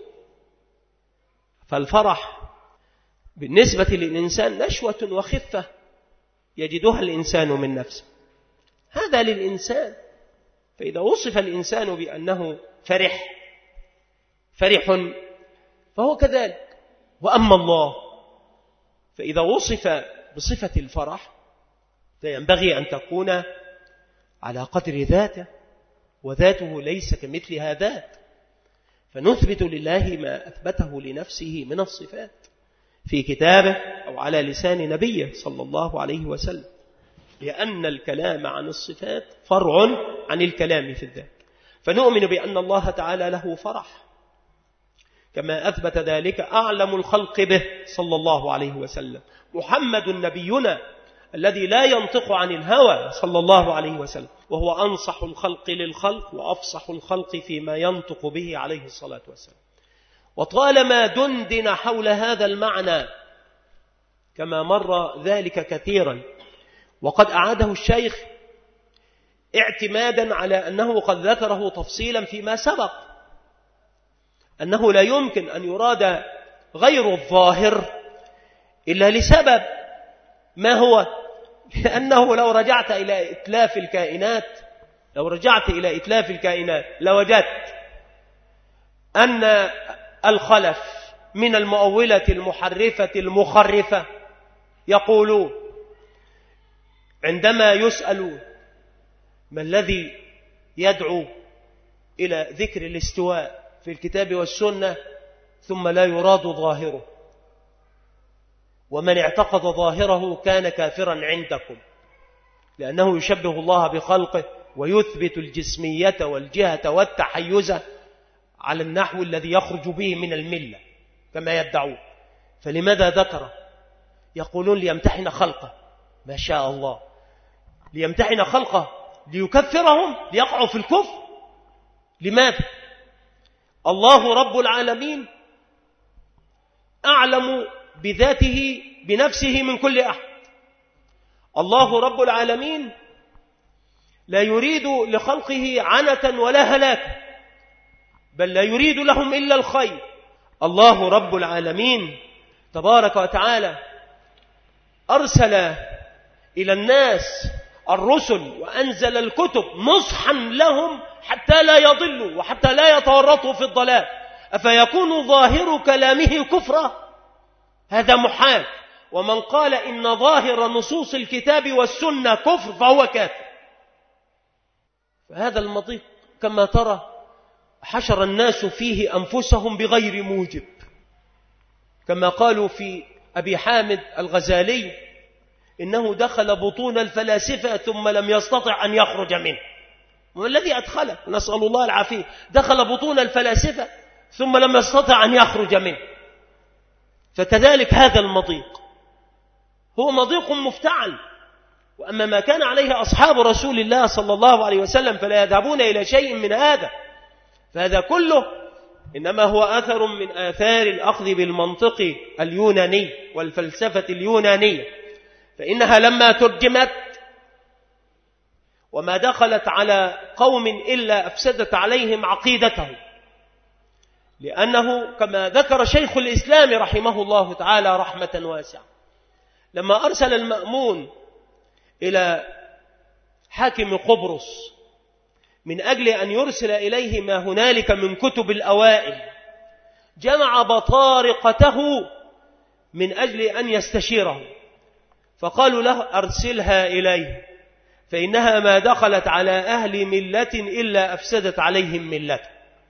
Speaker 1: فالفرح بالنسبة للإنسان نشوة وخفة يجدها الإنسان من نفسه، هذا للإنسان. فإذا وصف الإنسان بأنه فرح فرح فهو كذلك. وأما الله فإذا وصف بصفة الفرح فينبغي أن تكون على قدر ذاته، وذاته ليس كمثلها ذات، فنثبت لله ما أثبته لنفسه من الصفات في كتابه أو على لسان نبيه صلى الله عليه وسلم، لأن الكلام عن الصفات فرع عن الكلام في الذات. فنؤمن بأن الله تعالى له فرح كما أثبت ذلك أعلم الخلق به صلى الله عليه وسلم، محمد نبينا الذي لا ينطق عن الهوى صلى الله عليه وسلم، وهو أنصح الخلق للخلق وأفصح الخلق فيما ينطق به عليه الصلاة والسلام. وطالما دندن حول هذا المعنى كما مر ذلك كثيرا، وقد أعاده الشيخ اعتمادا على أنه قد ذكره تفصيلا فيما سبق، أنه لا يمكن أن يراد غير الظاهر إلا لسبب، ما هو؟ لأنه لو رجعت إلى إتلاف الكائنات لو رجعت إلى إتلاف الكائنات لوجدت أن الخلف من المؤولة المحرفة المخرفة يقولون عندما يسألون ما الذي يدعو إلى ذكر الاستواء في الكتاب والسنة ثم لا يراد ظاهره، ومن اعتقد ظاهره كان كافرا عندكم، لأنه يشبه الله بخلقه ويثبت الجسمية والجهة والتحيز على النحو الذي يخرج به من الملة كما يدعون. فلماذا ذكر؟ يقولون ليمتحن خلقه. ما شاء الله، ليمتحن خلقه ليكفرهم ليقعوا في الكفر. لماذا؟ الله رب العالمين أعلم بذاته بنفسه من كل أحد. الله رب العالمين لا يريد لخلقه عنة ولا هلاكا، بل لا يريد لهم إلا الخير. الله رب العالمين تبارك وتعالى أرسل إلى الناس الرسل وأنزل الكتب نصحا لهم حتى لا يضلوا وحتى لا يتورطوا في الضلال. أفيكون ظاهر كلامه كفرا؟ هذا محال. ومن قال إن ظاهر نصوص الكتاب والسنة كفر فهو كافر. فهذا المضيق كما ترى حشر الناس فيه أنفسهم بغير موجب، كما قالوا في أبي حامد الغزالي إنه دخل بطون الفلاسفة ثم لم يستطع أن يخرج منه. والذي أدخله نسأل الله العافية، دخل بطون الفلاسفة ثم لم يستطع أن يخرج منه. فكذلك هذا المضيق هو مضيق مفتعل. وأما ما كان عليه أصحاب رسول الله صلى الله عليه وسلم فلا يذهبون إلى شيء من هذا. فهذا كله إنما هو أثر من آثار الأخذ بالمنطق اليوناني والفلسفة اليونانية، فإنها لما ترجمت وما دخلت على قوم إلا أفسدت عليهم عقيدتهم. لأنه كما ذكر شيخ الإسلام رحمه الله تعالى رحمة واسعة، لما أرسل المأمون إلى حاكم قبرص من أجل أن يرسل إليه ما هنالك من كتب الأوائل، جمع بطارقته من أجل أن يستشيره، فقالوا له أرسلها إليه فإنها ما دخلت على أهل ملة إلا أفسدت عليهم ملة.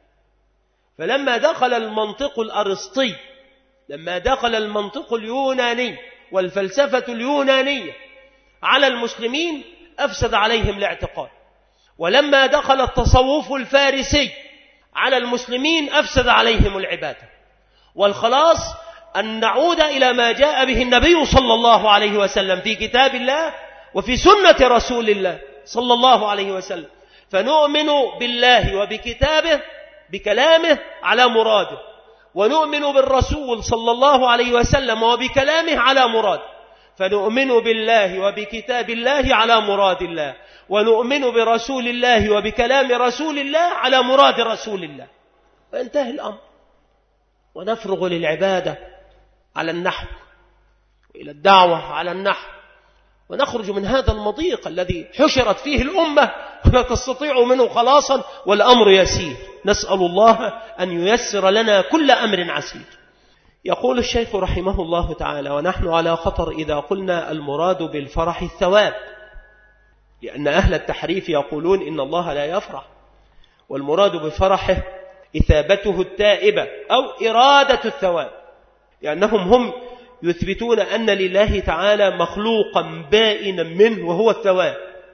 Speaker 1: فلما دخل المنطق الأرسطي، لما دخل المنطق اليوناني والفلسفة اليونانية على المسلمين أفسد عليهم الاعتقاد. ولما دخل التصوف الفارسي على المسلمين أفسد عليهم العبادة. والخلاص أن نعود إلى ما جاء به النبي صلى الله عليه وسلم في كتاب الله وفي سنة رسول الله صلى الله عليه وسلم، فنؤمن بالله وبكتابه بكلامه على مراده، ونؤمن بالرسول صلى الله عليه وسلم وبكلامه على مراده، فنؤمن بالله وبكتاب الله على مراد الله، ونؤمن برسول الله وبكلام رسول الله على مراد رسول الله، وينتهي الأمر. ونفرغ للعبادة على النحو وإلى الدعوة على النحو، ونخرج من هذا المضيق الذي حشرت فيه الأمة ولا تستطيع منه خلاصا، والأمر يسير. نسأل الله أن ييسر لنا كل أمر عسير. يقول الشيخ رحمه الله تعالى: ونحن على خطر إذا قلنا المراد بالفرح الثواب، لأن أهل التحريف يقولون إن الله لا يفرح، والمراد بفرحه إثابته التائبة أو إرادة الثواب، لأنهم هم يثبتون أن لله تعالى مخلوقا بائنا منه وهو الثواب،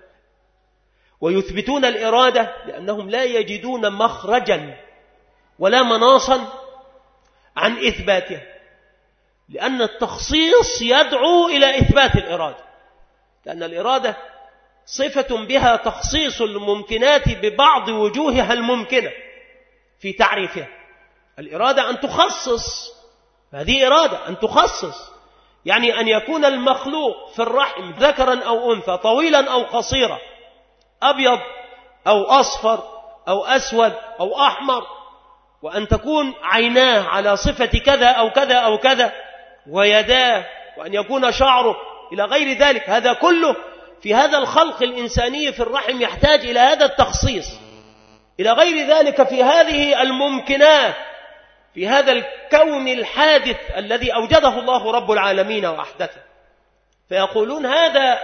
Speaker 1: ويثبتون الإرادة لأنهم لا يجدون مخرجا ولا مناصا عن إثباتها، لأن التخصيص يدعو إلى إثبات الإرادة، لأن الإرادة صفة بها تخصيص الممكنات ببعض وجوهها الممكنة في تعريفها. الإرادة أن تخصص، هذه إرادة أن تخصص، يعني أن يكون المخلوق في الرحم ذكرا أو أنثى، طويلا أو قصيرا، أبيض أو أصفر أو أسود أو أحمر، وأن تكون عيناه على صفة كذا أو كذا أو كذا، ويداه، وأن يكون شعره إلى غير ذلك. هذا كله في هذا الخلق الإنساني في الرحم يحتاج إلى هذا التخصيص. إلى غير ذلك في هذه الممكنات، في هذا الكون الحادث الذي أوجده الله رب العالمين وأحدثه. فيقولون هذا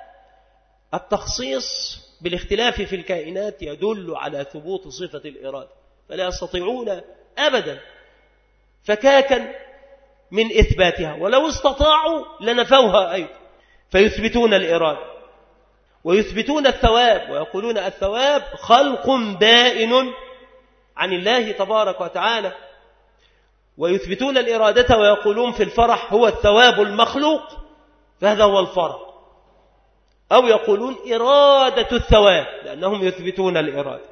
Speaker 1: التخصيص بالاختلاف في الكائنات يدل على ثبوت صفة الإرادة، فلا يستطيعون أبدا فكاكا من إثباتها، ولو استطاعوا لنفوها أيضا. فيثبتون الإرادة ويثبتون الثواب، ويقولون الثواب خلق بائن عن الله تبارك وتعالى، ويثبتون الإرادة ويقولون في الفرح هو الثواب المخلوق، فهذا هو الفرح. أو يقولون إرادة الثواب لأنهم يثبتون الإرادة.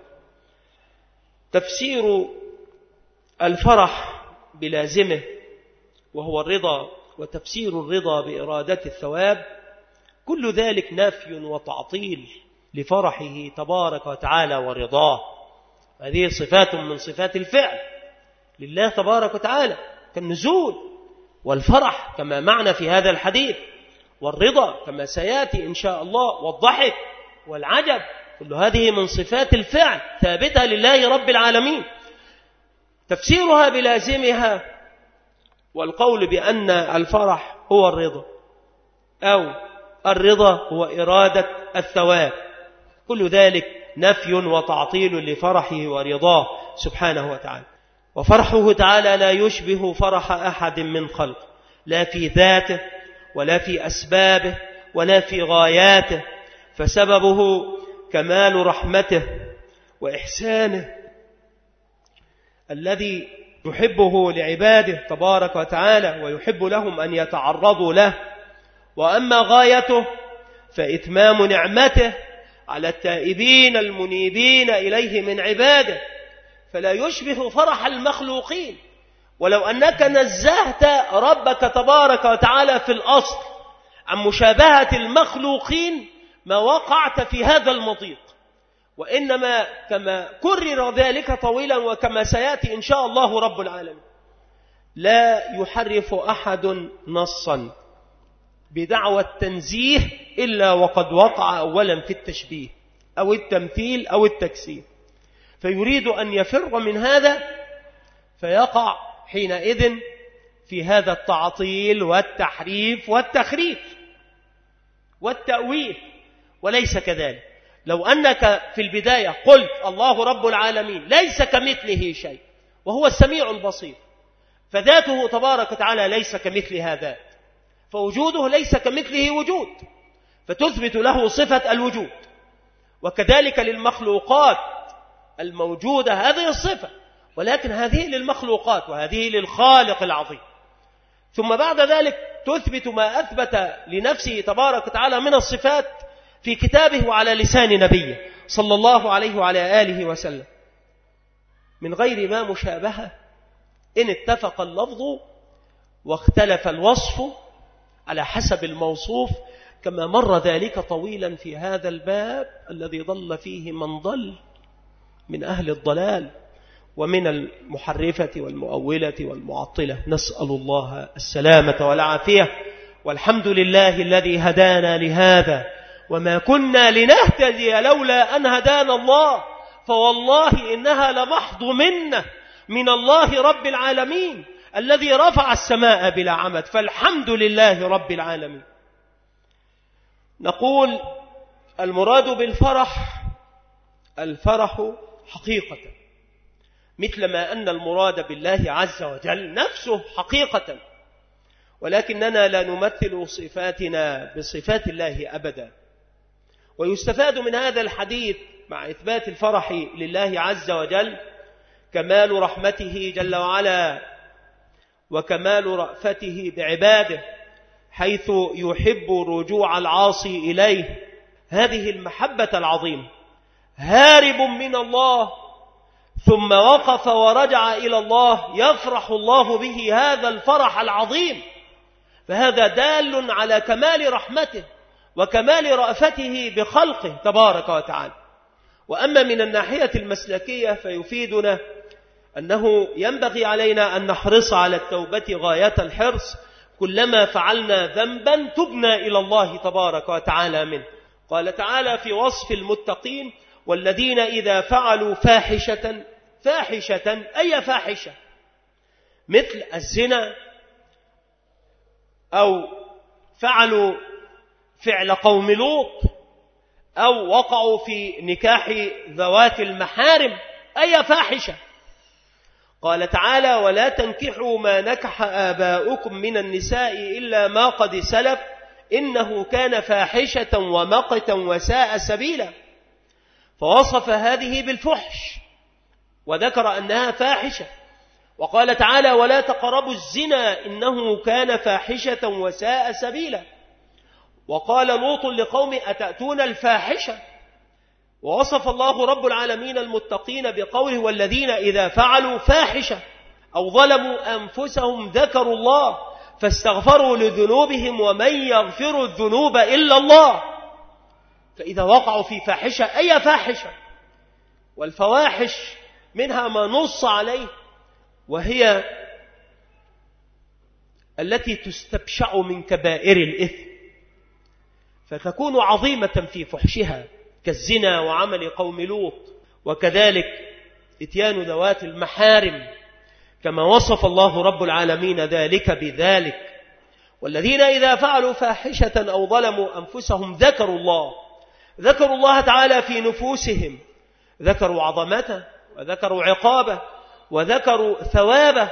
Speaker 1: تفسير الفرح بلازمه وهو الرضا، وتفسير الرضا بإرادة الثواب، كل ذلك نفي وتعطيل لفرحه تبارك وتعالى ورضاه. هذه صفات من صفات الفعل لله تبارك وتعالى، كالنزول والفرح كما معنى في هذا الحديث، والرضا كما سيأتي إن شاء الله، والضحك والعجب، كل هذه من صفات الفعل ثابتة لله رب العالمين. تفسيرها بلازمها والقول بأن الفرح هو الرضا أو الرضا هو إرادة الثواب، كل ذلك نفي وتعطيل لفرحه ورضاه سبحانه وتعالى. وفرحه تعالى لا يشبه فرح أحد من خلقه، لا في ذاته ولا في أسبابه ولا في غاياته، فسببه كمال رحمته وإحسانه الذي يحبه لعباده تبارك وتعالى ويحب لهم أن يتعرضوا له. وأما غايته فإتمام نعمته على التائبين المنيبين إليه من عباده، فلا يشبه فرح المخلوقين. ولو أنك نزهت ربك تبارك وتعالى في الأصل عن مشابهة المخلوقين ما وقعت في هذا المضيق، وإنما كما كرر ذلك طويلا وكما سيأتي إن شاء الله رب العالمين، لا يحرف أحد نصا بدعوى التنزيه إلا وقد وقع أولا في التشبيه أو التمثيل أو التكسير، فيريد أن يفر من هذا فيقع حينئذ في هذا التعطيل والتحريف والتخريف والتأويل، وليس كذلك. لو أنك في البداية قلت الله رب العالمين ليس كمثله شيء وهو السميع البصير، فذاته تبارك وتعالى ليس كمثلها ذات، فوجوده ليس كمثله وجود، فتثبت له صفة الوجود. وكذلك للمخلوقات الموجودة هذه الصفة، ولكن هذه للمخلوقات وهذه للخالق العظيم. ثم بعد ذلك تثبت ما أثبت لنفسه تبارك وتعالى من الصفات في كتابه وعلى لسان نبيه صلى الله عليه وعلى آله وسلم من غير ما مشابهة، إن اتفق اللفظ واختلف الوصف على حسب الموصوف، كما مر ذلك طويلا في هذا الباب الذي ضل فيه من ضل من أهل الضلال ومن المحرفة والمؤولة والمعطلة. نسأل الله السلامة والعافية، والحمد لله الذي هدانا لهذا وما كنا لنهتدي لولا أن هدانا الله، فوالله إنها لمحض منة من الله رب العالمين الذي رفع السماء بلا عمد، فالحمد لله رب العالمين. نقول المراد بالفرح الفرح حقيقة، مثل ما أن المراد بالله عز وجل نفسه حقيقة، ولكننا لا نمثل صفاتنا بصفات الله أبدا. ويستفاد من هذا الحديث مع إثبات الفرح لله عز وجل كمال رحمته جل وعلا وكمال رأفته بعباده، حيث يحب رجوع العاصي إليه، هذه المحبة العظيمة. هارب من الله ثم وقف ورجع إلى الله يفرح الله به هذا الفرح العظيم، فهذا دال على كمال رحمته وكمال رأفته بخلقه تبارك وتعالى. وأما من الناحية المسلكية فيفيدنا أنه ينبغي علينا أن نحرص على التوبة غاية الحرص، كلما فعلنا ذنبا تبنا إلى الله تبارك وتعالى منه. قال تعالى في وصف المتقين: والذين إذا فعلوا فاحشة فاحشة أي فاحشة مثل الزنا أو فعلوا فعل قوم لوط أو وقعوا في نكاح ذوات المحارم أي فاحشة. قال تعالى: ولا تنكحوا ما نكح آباؤكم من النساء إلا ما قد سلف إنه كان فاحشة ومقتا وساء سبيلا، فوصف هذه بالفحش وذكر أنها فاحشة، وقال تعالى ولا تقربوا الزنا إنه كان فاحشة وساء سبيلا. وقال لوط لقوم أتأتون الفاحشة. ووصف الله رب العالمين المتقين بقوله والذين إذا فعلوا فاحشة أو ظلموا أنفسهم ذكروا الله فاستغفروا لذنوبهم ومن يغفر الذنوب إلا الله. فإذا وقعوا في فاحشة أي فاحشة، والفواحش منها ما نص عليه وهي التي تستبشع من كبائر الإثم فتكون عظيمة في فحشها كالزنا وعمل قوم لوط، وكذلك اتيان ذوات المحارم كما وصف الله رب العالمين ذلك بذلك. والذين إذا فعلوا فاحشة أو ظلموا أنفسهم ذكروا الله ذكروا الله تعالى في نفوسهم، ذكروا عظمته وذكروا عقابه وذكروا ثوابه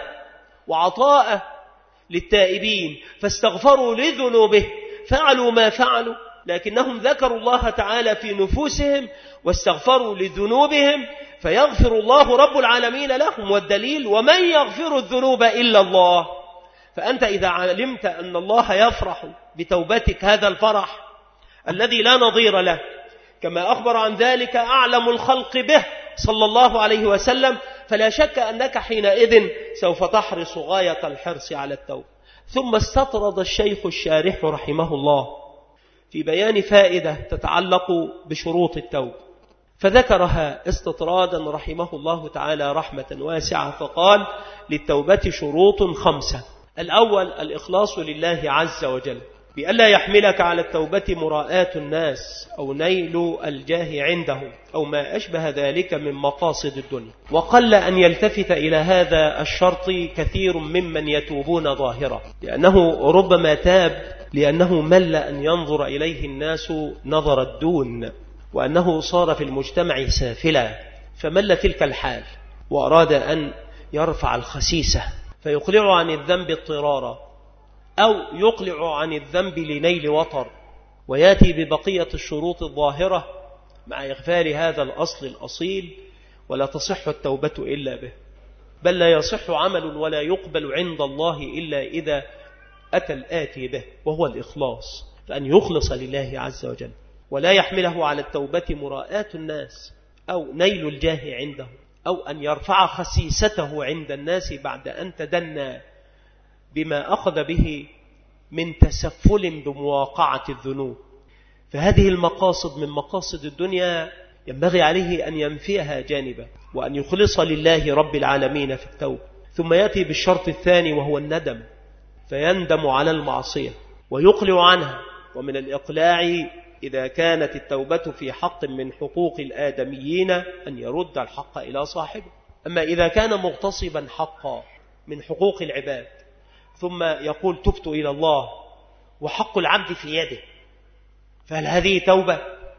Speaker 1: وعطاءه للتائبين فاستغفروا لذنوبه، فعلوا ما فعلوا لكنهم ذكروا الله تعالى في نفوسهم واستغفروا لذنوبهم فيغفر الله رب العالمين لهم. والدليل ومن يغفر الذنوب إلا الله. فأنت إذا علمت أن الله يفرح بتوبتك هذا الفرح الذي لا نظير له كما أخبر عن ذلك أعلم الخلق به صلى الله عليه وسلم، فلا شك أنك حينئذ سوف تحرص غاية الحرص على التوبة. ثم استطرد الشيخ الشارح رحمه الله في بيان فائدة تتعلق بشروط التوبة فذكرها استطرادا رحمه الله تعالى رحمة واسعة فقال للتوبة شروط خمسة. الأول الإخلاص لله عز وجل بألا يحملك على التوبة مراءات الناس أو نيل الجاه عندهم أو ما أشبه ذلك من مقاصد الدنيا. وقل أن يلتفت إلى هذا الشرط كثير ممن يتوبون ظاهرة لأنه ربما تاب لأنه مل أن ينظر إليه الناس نظر الدون وأنه صار في المجتمع سافلا فمل تلك الحال وأراد أن يرفع الخسيسة فيقلع عن الذنب اضطرارا أو يقلع عن الذنب لنيل وطر ويأتي ببقية الشروط الظاهرة مع إغفال هذا الأصل الأصيل ولا تصح التوبة إلا به، بل لا يصح عمل ولا يقبل عند الله إلا إذا أتى الآتي به وهو الإخلاص، فأن يخلص لله عز وجل ولا يحمله على التوبة مراءات الناس أو نيل الجاه عنده أو أن يرفع خسيسته عند الناس بعد أن تدنى بما أخذ به من تسفل بمواقعة الذنوب. فهذه المقاصد من مقاصد الدنيا ينبغي عليه أن ينفيها جانبا وأن يخلص لله رب العالمين في التوبة. ثم يأتي بالشرط الثاني وهو الندم فيندم على المعصية ويقلع عنها. ومن الإقلاع إذا كانت التوبة في حق من حقوق الآدميين أن يرد الحق إلى صاحبه. أما إذا كان مغتصبا حقا من حقوق العباد ثم يقول تبت إلى الله وحق العبد في يده فهل هذه توبة؟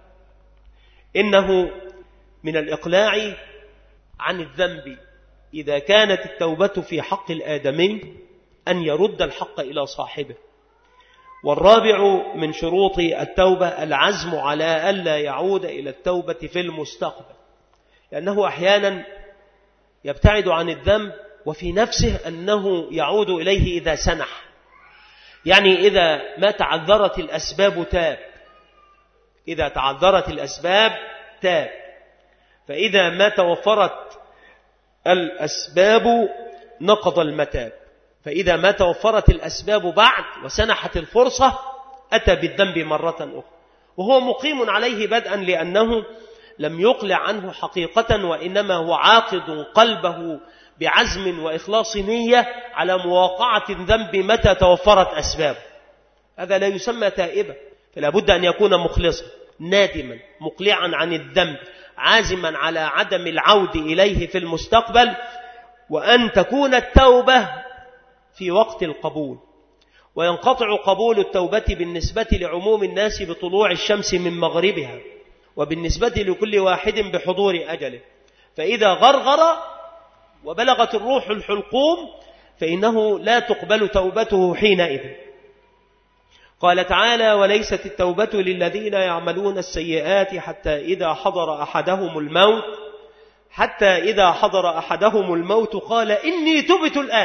Speaker 1: إنه من الإقلاع عن الذنب إذا كانت التوبة في حق الآدمي أن يرد الحق إلى صاحبه. والرابع من شروط التوبة العزم على ألا يعود إلى التوبة في المستقبل، لأنه أحيانا يبتعد عن الذنب وفي نفسه أنه يعود إليه إذا سنح، يعني إذا ما تعذرت الأسباب تاب، إذا تعذرت الأسباب تاب، فإذا ما توفرت الأسباب نقض المتاب، فإذا ما توفرت الأسباب بعد وسنحت الفرصة أتى بالذنب مرة أخرى وهو مقيم عليه بدءا لأنه لم يقلع عنه حقيقة وإنما هو عاقد قلبه بعزم وإخلاص نية على مواقعة الذنب متى توفرت أسباب. هذا لا يسمى تائبا، فلا بد أن يكون مخلصا نادما مقلعا عن الذنب عازما على عدم العود إليه في المستقبل، وأن تكون التوبة في وقت القبول. وينقطع قبول التوبة بالنسبة لعموم الناس بطلوع الشمس من مغربها، وبالنسبة لكل واحد بحضور أجله. فإذا غرغر وبلغت الروح الحلقوم فإنه لا تقبل توبته حينئذ. قال تعالى وليست التوبة للذين يعملون السيئات حتى إذا حضر أحدهم الموت حتى إذا حضر أحدهم الموت قال إني تبت الآن.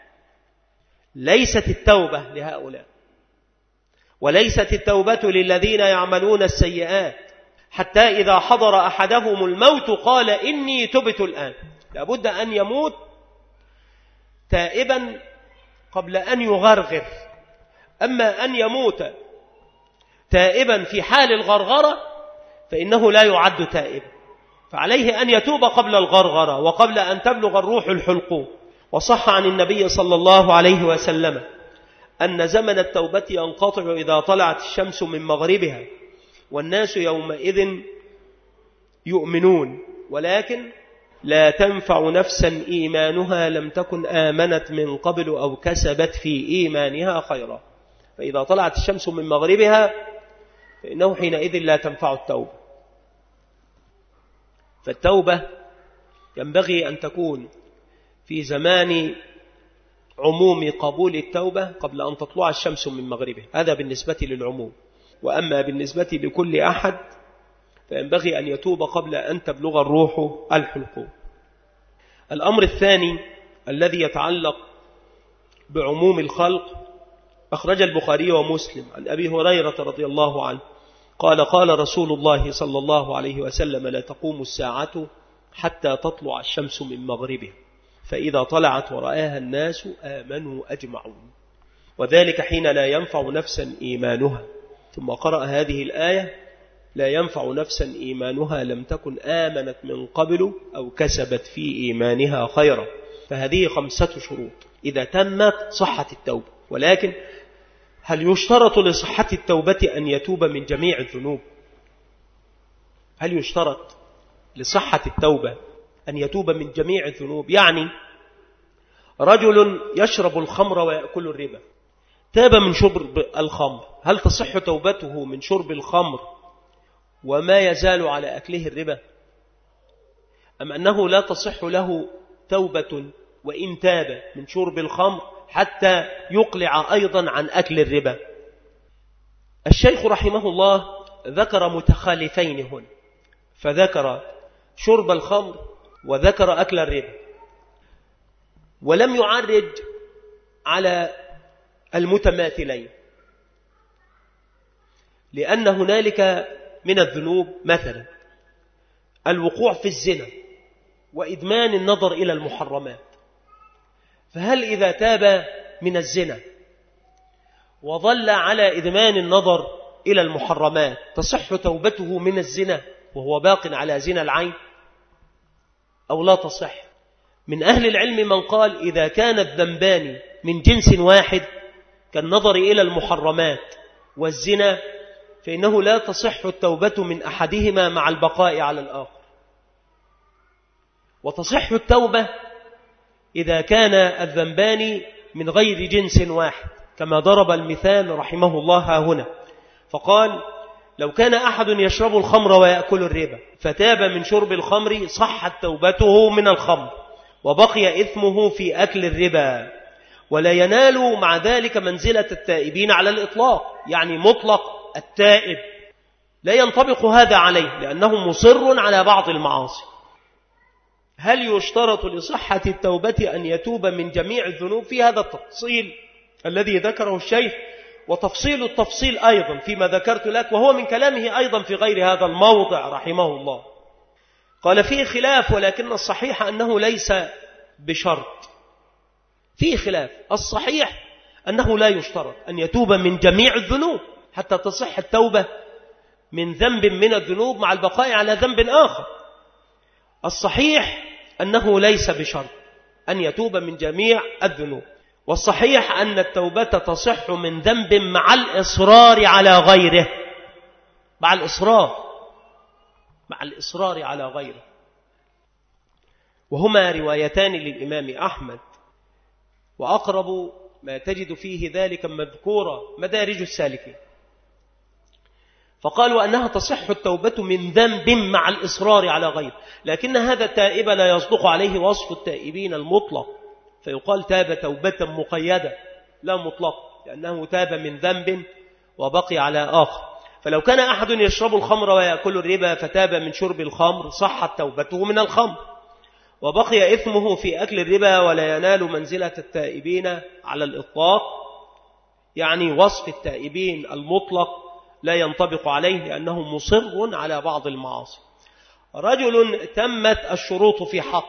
Speaker 1: ليست التوبة لهؤلاء، وليست التوبة للذين يعملون السيئات حتى إذا حضر أحدهم الموت قال إني تبت الآن. لابد أن يموت تائبا قبل أن يغرغر. أما أن يموت تائبا في حال الغرغرة فإنه لا يعد تائبا، فعليه أن يتوب قبل الغرغرة وقبل أن تبلغ الروح الحلقوم. وصح عن النبي صلى الله عليه وسلم أن زمن التوبة ينقطع إذا طلعت الشمس من مغربها، والناس يومئذ يؤمنون، ولكن لا تنفع نفسا إيمانها لم تكن آمنت من قبل أو كسبت في إيمانها خيرا. فإذا طلعت الشمس من مغربها فإنه حينئذ لا تنفع التوبة. فالتوبة ينبغي أن تكون في زمان عموم قبول التوبة قبل أن تطلع الشمس من مغربها، هذا بالنسبة للعموم. وأما بالنسبة لكل أحد فينبغي أن يتوب قبل أن تبلغ الروح الحلقوم. الأمر الثاني الذي يتعلق بعموم الخلق أخرج البخاري ومسلم عن أبي هريرة رضي الله عنه قال قال رسول الله صلى الله عليه وسلم لا تقوم الساعة حتى تطلع الشمس من مغربها، فإذا طلعت ورآها الناس آمنوا أجمعون، وذلك حين لا ينفع نفسا إيمانها. ثم قرأ هذه الآية لا ينفع نفسا إيمانها لم تكن آمنت من قبل أو كسبت في إيمانها خيرا. فهذه خمسة شروط إذا تمت صحة التوبة. ولكن هل يشترط لصحة التوبة أن يتوب من جميع الذنوب؟ هل يشترط لصحة التوبة أن يتوب من جميع الذنوب؟ يعني رجل يشرب الخمر ويأكل الربا، تاب من شرب الخمر، هل تصح توبته من شرب الخمر وما يزال على أكله الربا، أم أنه لا تصح له توبة وإن تاب من شرب الخمر حتى يقلع أيضا عن أكل الربا؟ الشيخ رحمه الله ذكر متخالفين هنا، فذكر شرب الخمر وذكر أكل الربا، ولم يعرج على المتماثلين، لأن هنالك من الذنوب مثلا الوقوع في الزنا وإدمان النظر إلى المحرمات، فهل إذا تاب من الزنا وظل على إدمان النظر إلى المحرمات تصح توبته من الزنا وهو باق على زنا العين أو لا تصح؟ من أهل العلم من قال إذا كان الذنبان من جنس واحد كالنظر إلى المحرمات والزنا فإنه لا تصح التوبة من أحدهما مع البقاء على الآخر، وتصح التوبة إذا كان الذنبان من غير جنس واحد، كما ضرب المثال رحمه الله هنا فقال لو كان أحد يشرب الخمر ويأكل الربا فتاب من شرب الخمر صحت توبته من الخمر وبقي إثمه في أكل الربا، ولا ينال مع ذلك منزلة التائبين على الإطلاق، يعني مطلق التائب لا ينطبق هذا عليه لأنه مصر على بعض المعاصي. هل يشترط لصحة التوبة أن يتوب من جميع الذنوب؟ في هذا التفصيل الذي ذكره الشيخ، وتفصيل التفصيل أيضا فيما ذكرت لك، وهو من كلامه أيضا في غير هذا الموضع رحمه الله. قال فيه خلاف، ولكن الصحيح أنه ليس بشرط. فيه خلاف، الصحيح أنه لا يشترط أن يتوب من جميع الذنوب حتى تصح التوبة من ذنب من الذنوب مع البقاء على ذنب آخر. الصحيح أنه ليس بشرط أن يتوب من جميع الذنوب، والصحيح أن التوبة تصح من ذنب مع الإصرار على غيره، مع الإصرار مع الإصرار على غيره. وهما روايتان للإمام أحمد، وأقرب ما تجد فيه ذلك مذكورة مدارج السالكين، فقالوا أنها تصح التوبة من ذنب مع الإصرار على غيره، لكن هذا التائب لا يصدق عليه وصف التائبين المطلق، فيقال تاب توبة مقيدة لا مطلق، لأنه تاب من ذنب وبقي على آخر. فلو كان أحد يشرب الخمر ويأكل الربا فتاب من شرب الخمر صحت توبته من الخمر، وبقي إثمه في أكل الربا ولا ينال منزلة التائبين على الإطلاق، يعني وصف التائبين المطلق لا ينطبق عليه لأنه مصر على بعض المعاصي. رجل تمت الشروط في حق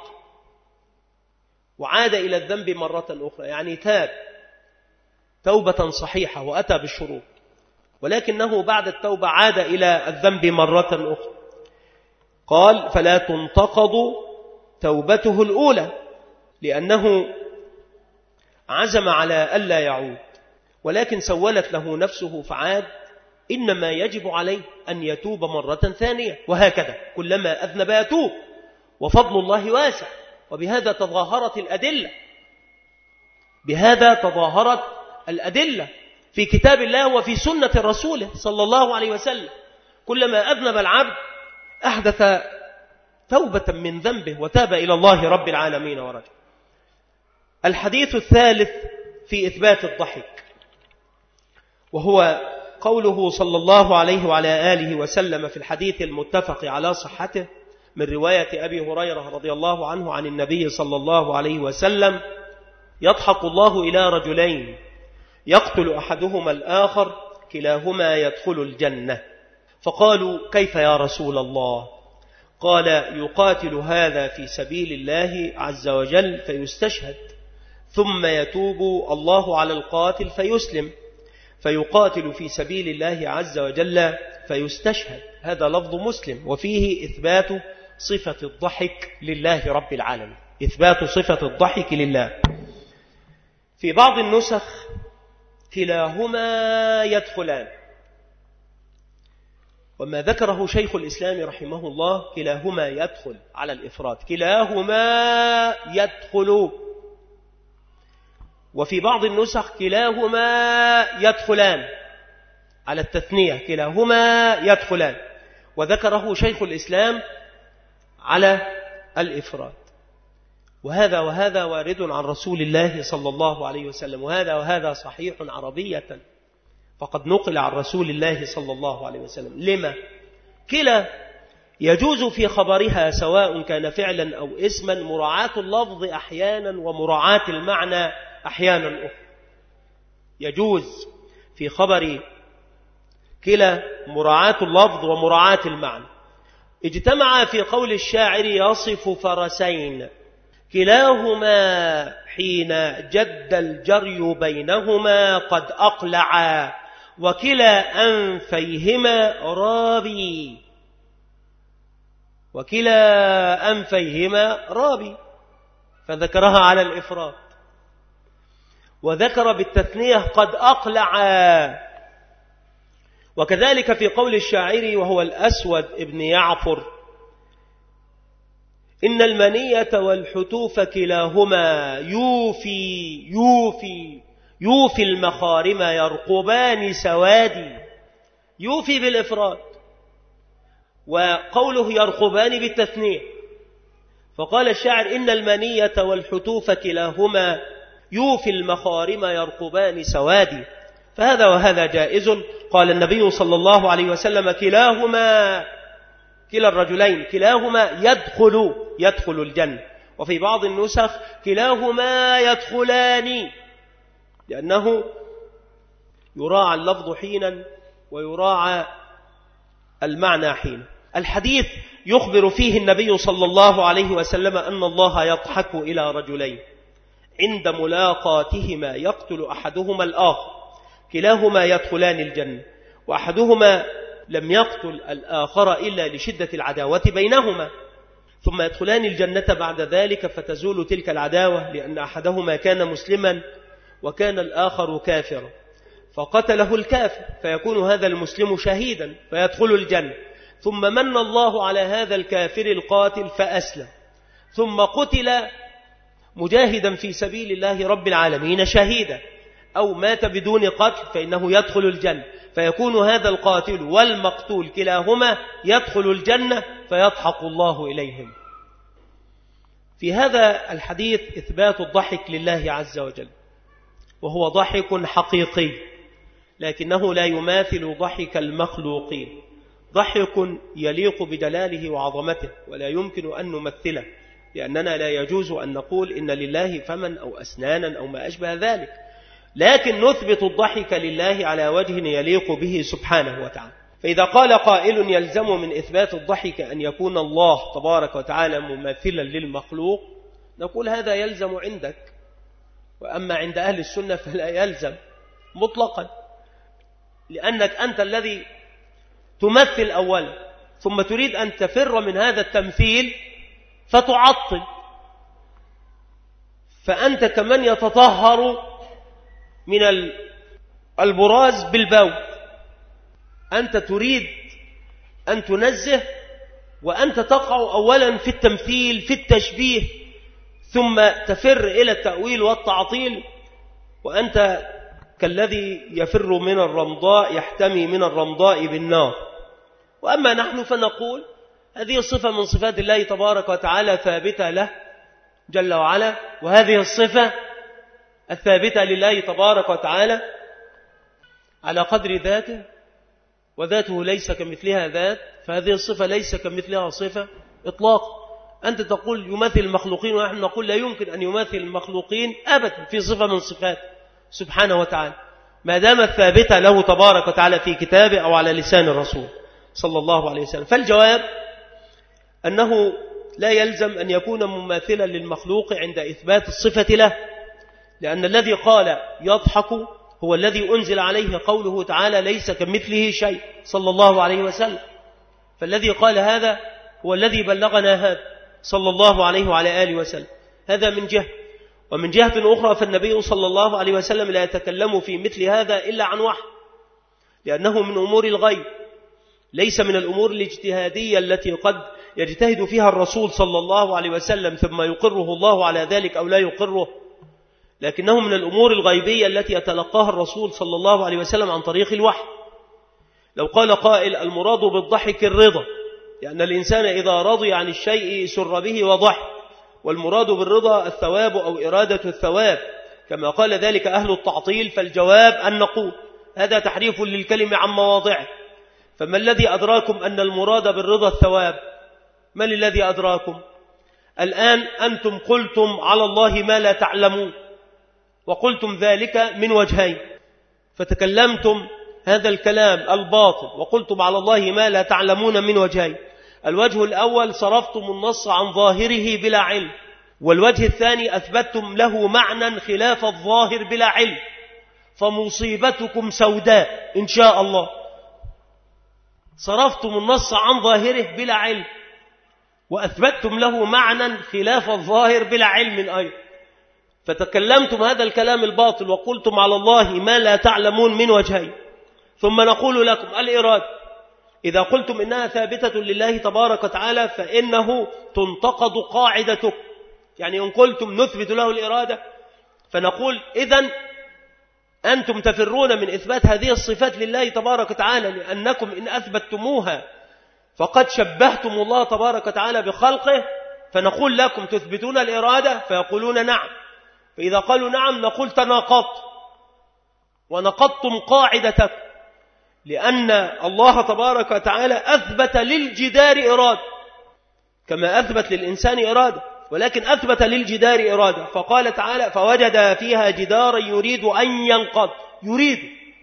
Speaker 1: وعاد إلى الذنب مرة أخرى، يعني تاب توبة صحيحة وأتى بالشروط، ولكنه بعد التوبة عاد إلى الذنب مرة أخرى، قال فلا تنتقض توبته الأولى لأنه عزم على ألا يعود، ولكن سولت له نفسه فعاد، إنما يجب عليه أن يتوب مرة ثانية، وهكذا كلما أذنب يتوب، وفضل الله واسع. وبهذا تظاهرت الأدلة، بهذا تظاهرت الأدلة في كتاب الله وفي سنة الرسول صلى الله عليه وسلم. كلما أذنب العبد أحدث توبة من ذنبه وتاب إلى الله رب العالمين ورجع. الحديث الثالث في إثبات الضحك، وهو قوله صلى الله عليه وعلى آله وسلم في الحديث المتفق على صحته من رواية أبي هريرة رضي الله عنه عن النبي صلى الله عليه وسلم: يضحك الله إلى رجلين يقتل أحدهما الآخر كلاهما يدخل الجنة. فقالوا: كيف يا رسول الله؟ قال: يقاتل هذا في سبيل الله عز وجل فيستشهد، ثم يتوب الله على القاتل فيسلم، فيقاتل في سبيل الله عز وجل فيستشهد. هذا لفظ مسلم، وفيه إثبات صفة الضحك لله رب العالمين، إثبات صفة الضحك لله. في بعض النسخ كلاهما يدخلان، وما ذكره شيخ الإسلام رحمه الله كلاهما يدخل على الإفراد، كلاهما يدخل. وفي بعض النسخ كلاهما يدخلان على التثنية، كلاهما يدخلان، وذكره شيخ الإسلام على الإفراد. وهذا وهذا وارد عن رسول الله صلى الله عليه وسلم، وهذا وهذا صحيح عربية، فقد نقل عن رسول الله صلى الله عليه وسلم. لما؟ كلا يجوز في خبرها سواء كان فعلا أو اسما مراعاة اللفظ أحيانا ومراعاة المعنى أحيانا أخرى. يجوز في خبر كلا مراعاة اللفظ ومراعاة المعنى. اجتمع في قول الشاعر: يصف فرسين كلاهما حين جد الجري بينهما قد أقلعا، وكلا أنفيهما رابي، وكلا أنفيهما رابي، فذكرها على الإفراد. وذكر بالتثنية قد أقلعا. وكذلك في قول الشاعر وهو الأسود ابن يعفر: إن المنية والحتوف كلاهما يوفي يوفي يوفي المخارم يرقبان سوادي. يوفي بالإفراد، وقوله يرقبان بالتثنية. فقال الشاعر: إن المنية والحتوف كلاهما يوفي المخارم يرقبان سوادي. فهذا وهذا جائز. قال النبي صلى الله عليه وسلم: كلاهما، كلا الرجلين كلاهما يدخل يدخل الجنة. وفي بعض النسخ كلاهما يدخلان، لأنه يراعى اللفظ حينا ويراعى المعنى حينا. الحديث يخبر فيه النبي صلى الله عليه وسلم أن الله يضحك إلى رجلين عند ملاقاتهما يقتل أحدهما الآخر، كلاهما يدخلان الجنة، وأحدهما لم يقتل الآخر إلا لشدة العداوة بينهما، ثم يدخلان الجنة بعد ذلك فتزول تلك العداوة، لأن أحدهما كان مسلما وكان الآخر كافرا، فقتله الكافر فيكون هذا المسلم شهيدا فيدخل الجنة. ثم من الله على هذا الكافر القاتل فأسلم، ثم قتل مجاهدا في سبيل الله رب العالمين شهيدا، أو مات بدون قتل فإنه يدخل الجنة، فيكون هذا القاتل والمقتول كلاهما يدخل الجنة فيضحك الله إليهم. في هذا الحديث إثبات الضحك لله عز وجل، وهو ضحك حقيقي، لكنه لا يماثل ضحك المخلوقين، ضحك يليق بجلاله وعظمته ولا يمكن أن نمثله. لأننا لا يجوز أن نقول إن لله فما أو أسنانا أو ما أشبه ذلك، لكن نثبت الضحك لله على وجه يليق به سبحانه وتعالى. فإذا قال قائل يلزم من إثبات الضحك أن يكون الله تبارك وتعالى مماثلا للمخلوق، نقول هذا يلزم عندك، وأما عند أهل السنة فلا يلزم مطلقا، لأنك أنت الذي تمثل أولا ثم تريد أن تفر من هذا التمثيل فتعطل، فأنت كمن يتطهر من البراز بالبول، أنت تريد أن تنزه وأنت تقع أولا في التمثيل في التشبيه ثم تفر إلى التأويل والتعطيل، وأنت كالذي يفر من الرمضاء يحتمي من الرمضاء بالنار. وأما نحن فنقول هذه الصفة من صفات الله تبارك وتعالى ثابتة له جل وعلا، وهذه الصفة الثابتة لله تبارك وتعالى على قدر ذاته، وذاته ليس كمثلها ذات، فهذه الصفة ليس كمثلها صفة إطلاقا. أنت تقول يمثل المخلوقين، ونحن نقول لا يمكن أن يمثل المخلوقين أبدا في صفة من صفات سبحانه وتعالى ما دامت ثابتة له تبارك وتعالى في كتابه أو على لسان الرسول صلى الله عليه وسلم. فالجواب أنه لا يلزم أن يكون مماثلا للمخلوق عند إثبات الصفة له، لأن الذي قال يضحك هو الذي أنزل عليه قوله تعالى ليس كمثله شيء صلى الله عليه وسلم، فالذي قال هذا هو الذي بلغنا هذا صلى الله عليه وعلى آله وسلم. هذا من جهة، ومن جهة أخرى فالنبي صلى الله عليه وسلم لا يتكلم في مثل هذا إلا عن وحي، لأنه من أمور الغيب، ليس من الأمور الاجتهادية التي قد يجتهد فيها الرسول صلى الله عليه وسلم ثم يقره الله على ذلك أو لا يقره، لكنه من الأمور الغيبية التي يتلقاها الرسول صلى الله عليه وسلم عن طريق الوحي. لو قال قائل المراد بالضحك الرضا، لأن الإنسان إذا رضي عن الشيء سر به وضحك، والمراد بالرضا الثواب أو إرادة الثواب كما قال ذلك أهل التعطيل، فالجواب أن نقول هذا تحريف للكلمة عن مواضعه. فما الذي أدراكم أن المراد بالرضا الثواب؟ من الذي أدراكم؟ الآن أنتم قلتم على الله ما لا تعلمون، وقلتم ذلك من وجهين، فتكلمتم هذا الكلام الباطل وقلتم على الله ما لا تعلمون من وجهين. الوجه الأول صرفتم النص عن ظاهره بلا علم، والوجه الثاني أثبتتم له معنى خلاف الظاهر بلا علم، فمصيبتكم سوداء إن شاء الله. صرفتم النص عن ظاهره بلا علم وأثبتتم له معنى خلاف الظاهر بلا علم أيضا، فتكلمتم هذا الكلام الباطل وقلتم على الله ما لا تعلمون من وجهين. ثم نقول لكم الإرادة إذا قلتم إنها ثابتة لله تبارك وتعالى فإنه تنتقد قاعدتك، يعني إن قلتم نثبت له الإرادة فنقول إذن أنتم تفرون من إثبات هذه الصفات لله تبارك وتعالى، لأنكم إن أثبتتموها فقد شبهتم الله تبارك وتعالى بخلقه، فنقول لكم تثبتون الإرادة فيقولون نعم، فإذا قالوا نعم نقول تناقضت ونقضتم قاعدتك، لأن الله تبارك وتعالى أثبت للجدار إرادة كما أثبت للإنسان إرادة، ولكن أثبت للجدار إرادة، فقال تعالى فوجد فيها جدارا يريد أن ينقض، يريد.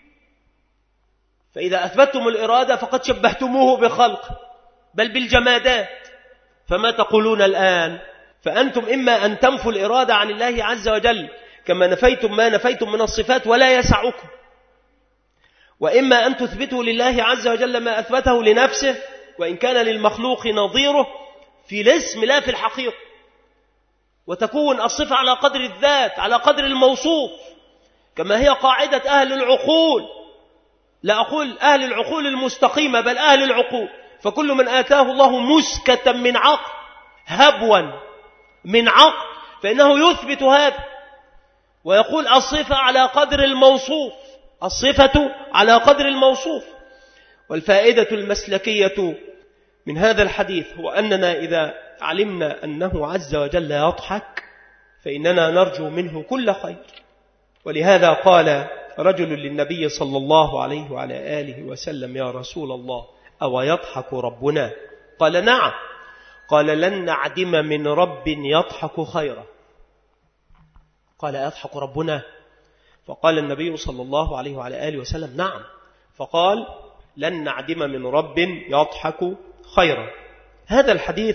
Speaker 1: فإذا أثبتتم الإرادة فقد شبهتموه بخلق بل بالجمادات، فما تقولون الآن؟ فأنتم إما أن تنفوا الإرادة عن الله عز وجل كما نفيتم ما نفيتم من الصفات ولا يسعكم، وإما أن تثبتوا لله عز وجل ما أثبته لنفسه وإن كان للمخلوق نظيره في الاسم لا في الحقيقة، وتكون الصفة على قدر الذات على قدر الموصوف كما هي قاعدة أهل العقول، لا أقول أهل العقول المستقيمة بل أهل العقول، فكل من آتاه الله مسكة من عقل هبوا من عقل فإنه يثبت هذا ويقول الصفة على قدر الموصوف، الصفة على قدر الموصوف. والفائدة المسلكية من هذا الحديث هو أننا إذا علمنا أنه عز وجل يضحك فإننا نرجو منه كل خير. ولهذا قال رجل للنبي صلى الله عليه وعلى آله وسلم يا رسول الله أو يضحك ربنا؟ قال نعم. قال لن نعدم من رب يضحك خيرا. قال يضحك ربنا؟ فقال النبي صلى الله عليه وعلى آله وسلم نعم. فقال لن نعدم من رب يضحك خيرا. هذا الحديث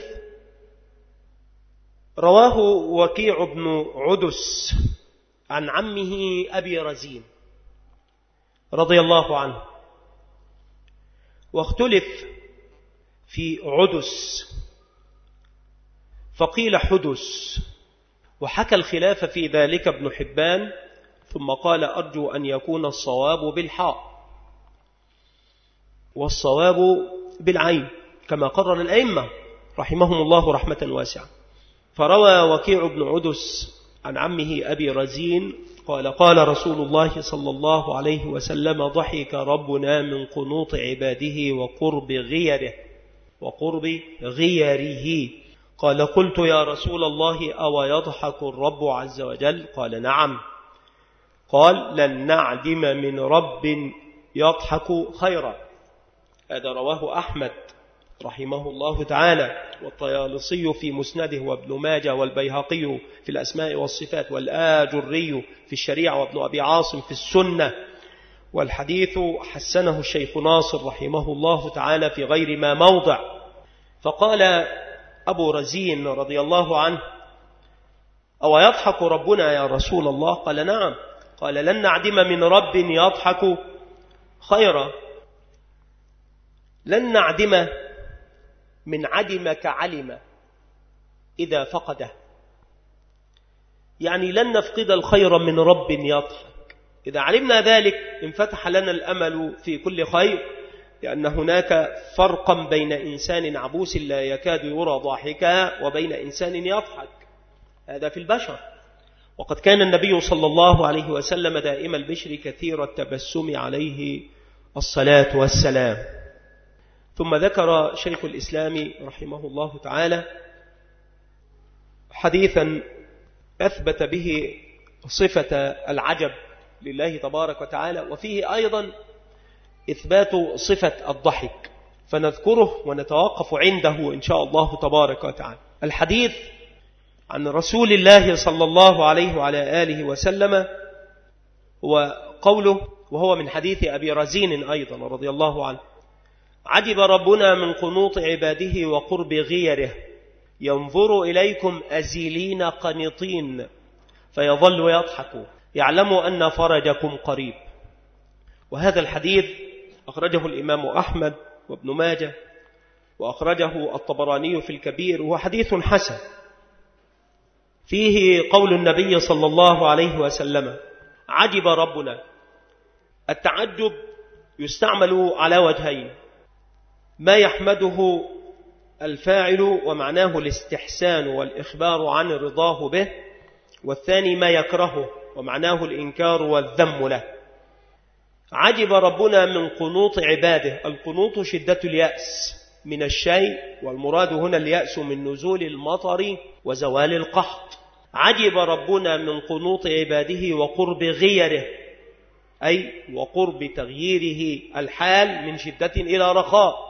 Speaker 1: رواه وكيع بن عدس عن عمه أبي رزين رضي الله عنه، واختلف في عدس فقيل حدس، وحكى الخلاف في ذلك ابن حبان، ثم قال أرجو أن يكون الصواب بالحاء والصواب بالعين كما قرر الأئمة رحمهم الله رحمة واسعة. فروى وكيع بن عدس عن عمه أبي رزين قال قال رسول الله صلى الله عليه وسلم ضحك ربنا من قنوط عباده وقرب غيره وقرب غيره. قال قلت يا رسول الله أو يضحك الرب عز وجل؟ قال نعم. قال لن نعدم من رب يضحك خيرا. هذا رواه أحمد رحمه الله تعالى، والطيالسي في مسنده، وابن ماجه والبيهقي في الأسماء والصفات، والآجري في الشريعة، وابن أبي عاصم في السنة. والحديث حسنه الشيخ ناصر رحمه الله تعالى في غير ما موضع. فقال أبو رزين رضي الله عنه أو يضحك ربنا يا رسول الله؟ قال نعم. قال لن نعدم من رب يضحك خيرا. لن نعدم من عدم كعلم إذا فقده، يعني لن نفقد الخير من رب يضحك. إذا علمنا ذلك انفتح لنا الأمل في كل خير، لأن هناك فرقا بين إنسان عبوس لا يكاد يرى ضاحكا وبين إنسان يضحك، هذا في البشر. وقد كان النبي صلى الله عليه وسلم دائم البشر كثير التبسم عليه الصلاة والسلام. ثم ذكر شيخ الإسلام رحمه الله تعالى حديثا أثبت به صفة العجب لله تبارك وتعالى، وفيه أيضا إثبات صفة الضحك، فنذكره ونتوقف عنده إن شاء الله تبارك وتعالى. الحديث عن رسول الله صلى الله عليه وعلى آله وسلم وقوله، وهو من حديث أبي رزين أيضا رضي الله عنه: عجب ربنا من قنوط عباده وقرب غيره، ينظر إليكم أزيلين قنطين فيظل يضحك، يعلم أن فرجكم قريب. وهذا الحديث أخرجه الإمام أحمد وابن ماجه، وأخرجه الطبراني في الكبير، وهو حديث حسن. فيه قول النبي صلى الله عليه وسلم: عجب ربنا. التعجب يستعمل على وجهين: ما يحمده الفاعل ومعناه الاستحسان والإخبار عن رضاه به، والثاني ما يكرهه ومعناه الإنكار والذم له. عجب ربنا من قنوط عباده. القنوط شدة اليأس من الشيء، والمراد هنا اليأس من نزول المطر وزوال القحط. عجب ربنا من قنوط عباده وقرب غيره، أي وقرب تغييره الحال من شدة إلى رخاء.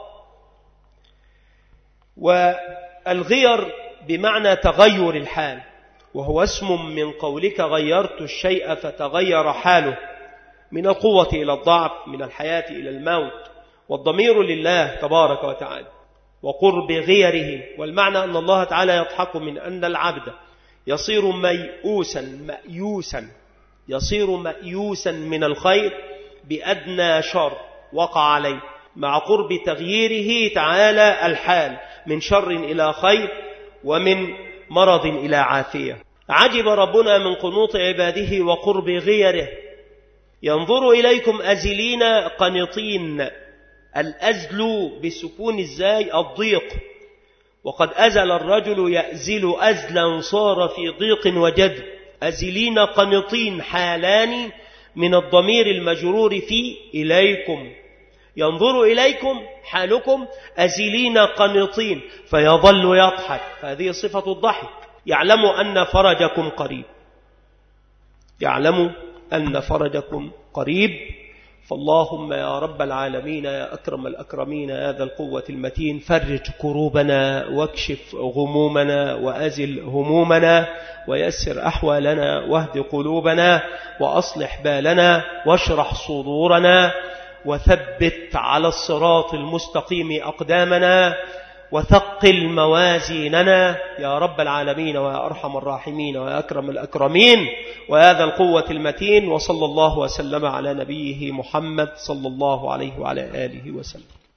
Speaker 1: والغير بمعنى تغير الحال، وهو اسم من قولك غيرت الشيء فتغير حاله، من القوة إلى الضعف، من الحياة إلى الموت، والضمير لله تبارك وتعالى. وقرب غيره، والمعنى أن الله تعالى يضحك من أن العبد يصير ميؤوسا مأيوسا يصير مأيوسا من الخير بأدنى شر وقع عليه، مع قرب تغييره تعالى الحال من شر إلى خير ومن مرض إلى عافية. عجب ربنا من قنوط عباده وقرب غيره، ينظر إليكم أزلين قنطين. الأزل بسكون الزاي الضيق، وقد أزل الرجل يأزل أزلا صار في ضيق وجد. أزلين قنطين حالان من الضمير المجرور في إليكم، ينظر إليكم حالكم أزلين قنطين فيظل يضحك، هذه صفة الضحك. يعلم أن فرجكم قريب، يعلم أن فرجكم قريب فاللهم يا رب العالمين يا أكرم الأكرمين يا ذا القوة المتين فرج كروبنا واكشف غمومنا وأزل همومنا ويسر أحوالنا واهد قلوبنا وأصلح بالنا واشرح صدورنا وثبت على الصراط المستقيم أقدامنا وثقل موازيننا يا رب العالمين ويا أرحم الراحمين ويا أكرم الأكرمين ويا ذا القوة المتين. وصلى الله وسلم على نبيه محمد صلى الله عليه وعلى آله وسلم.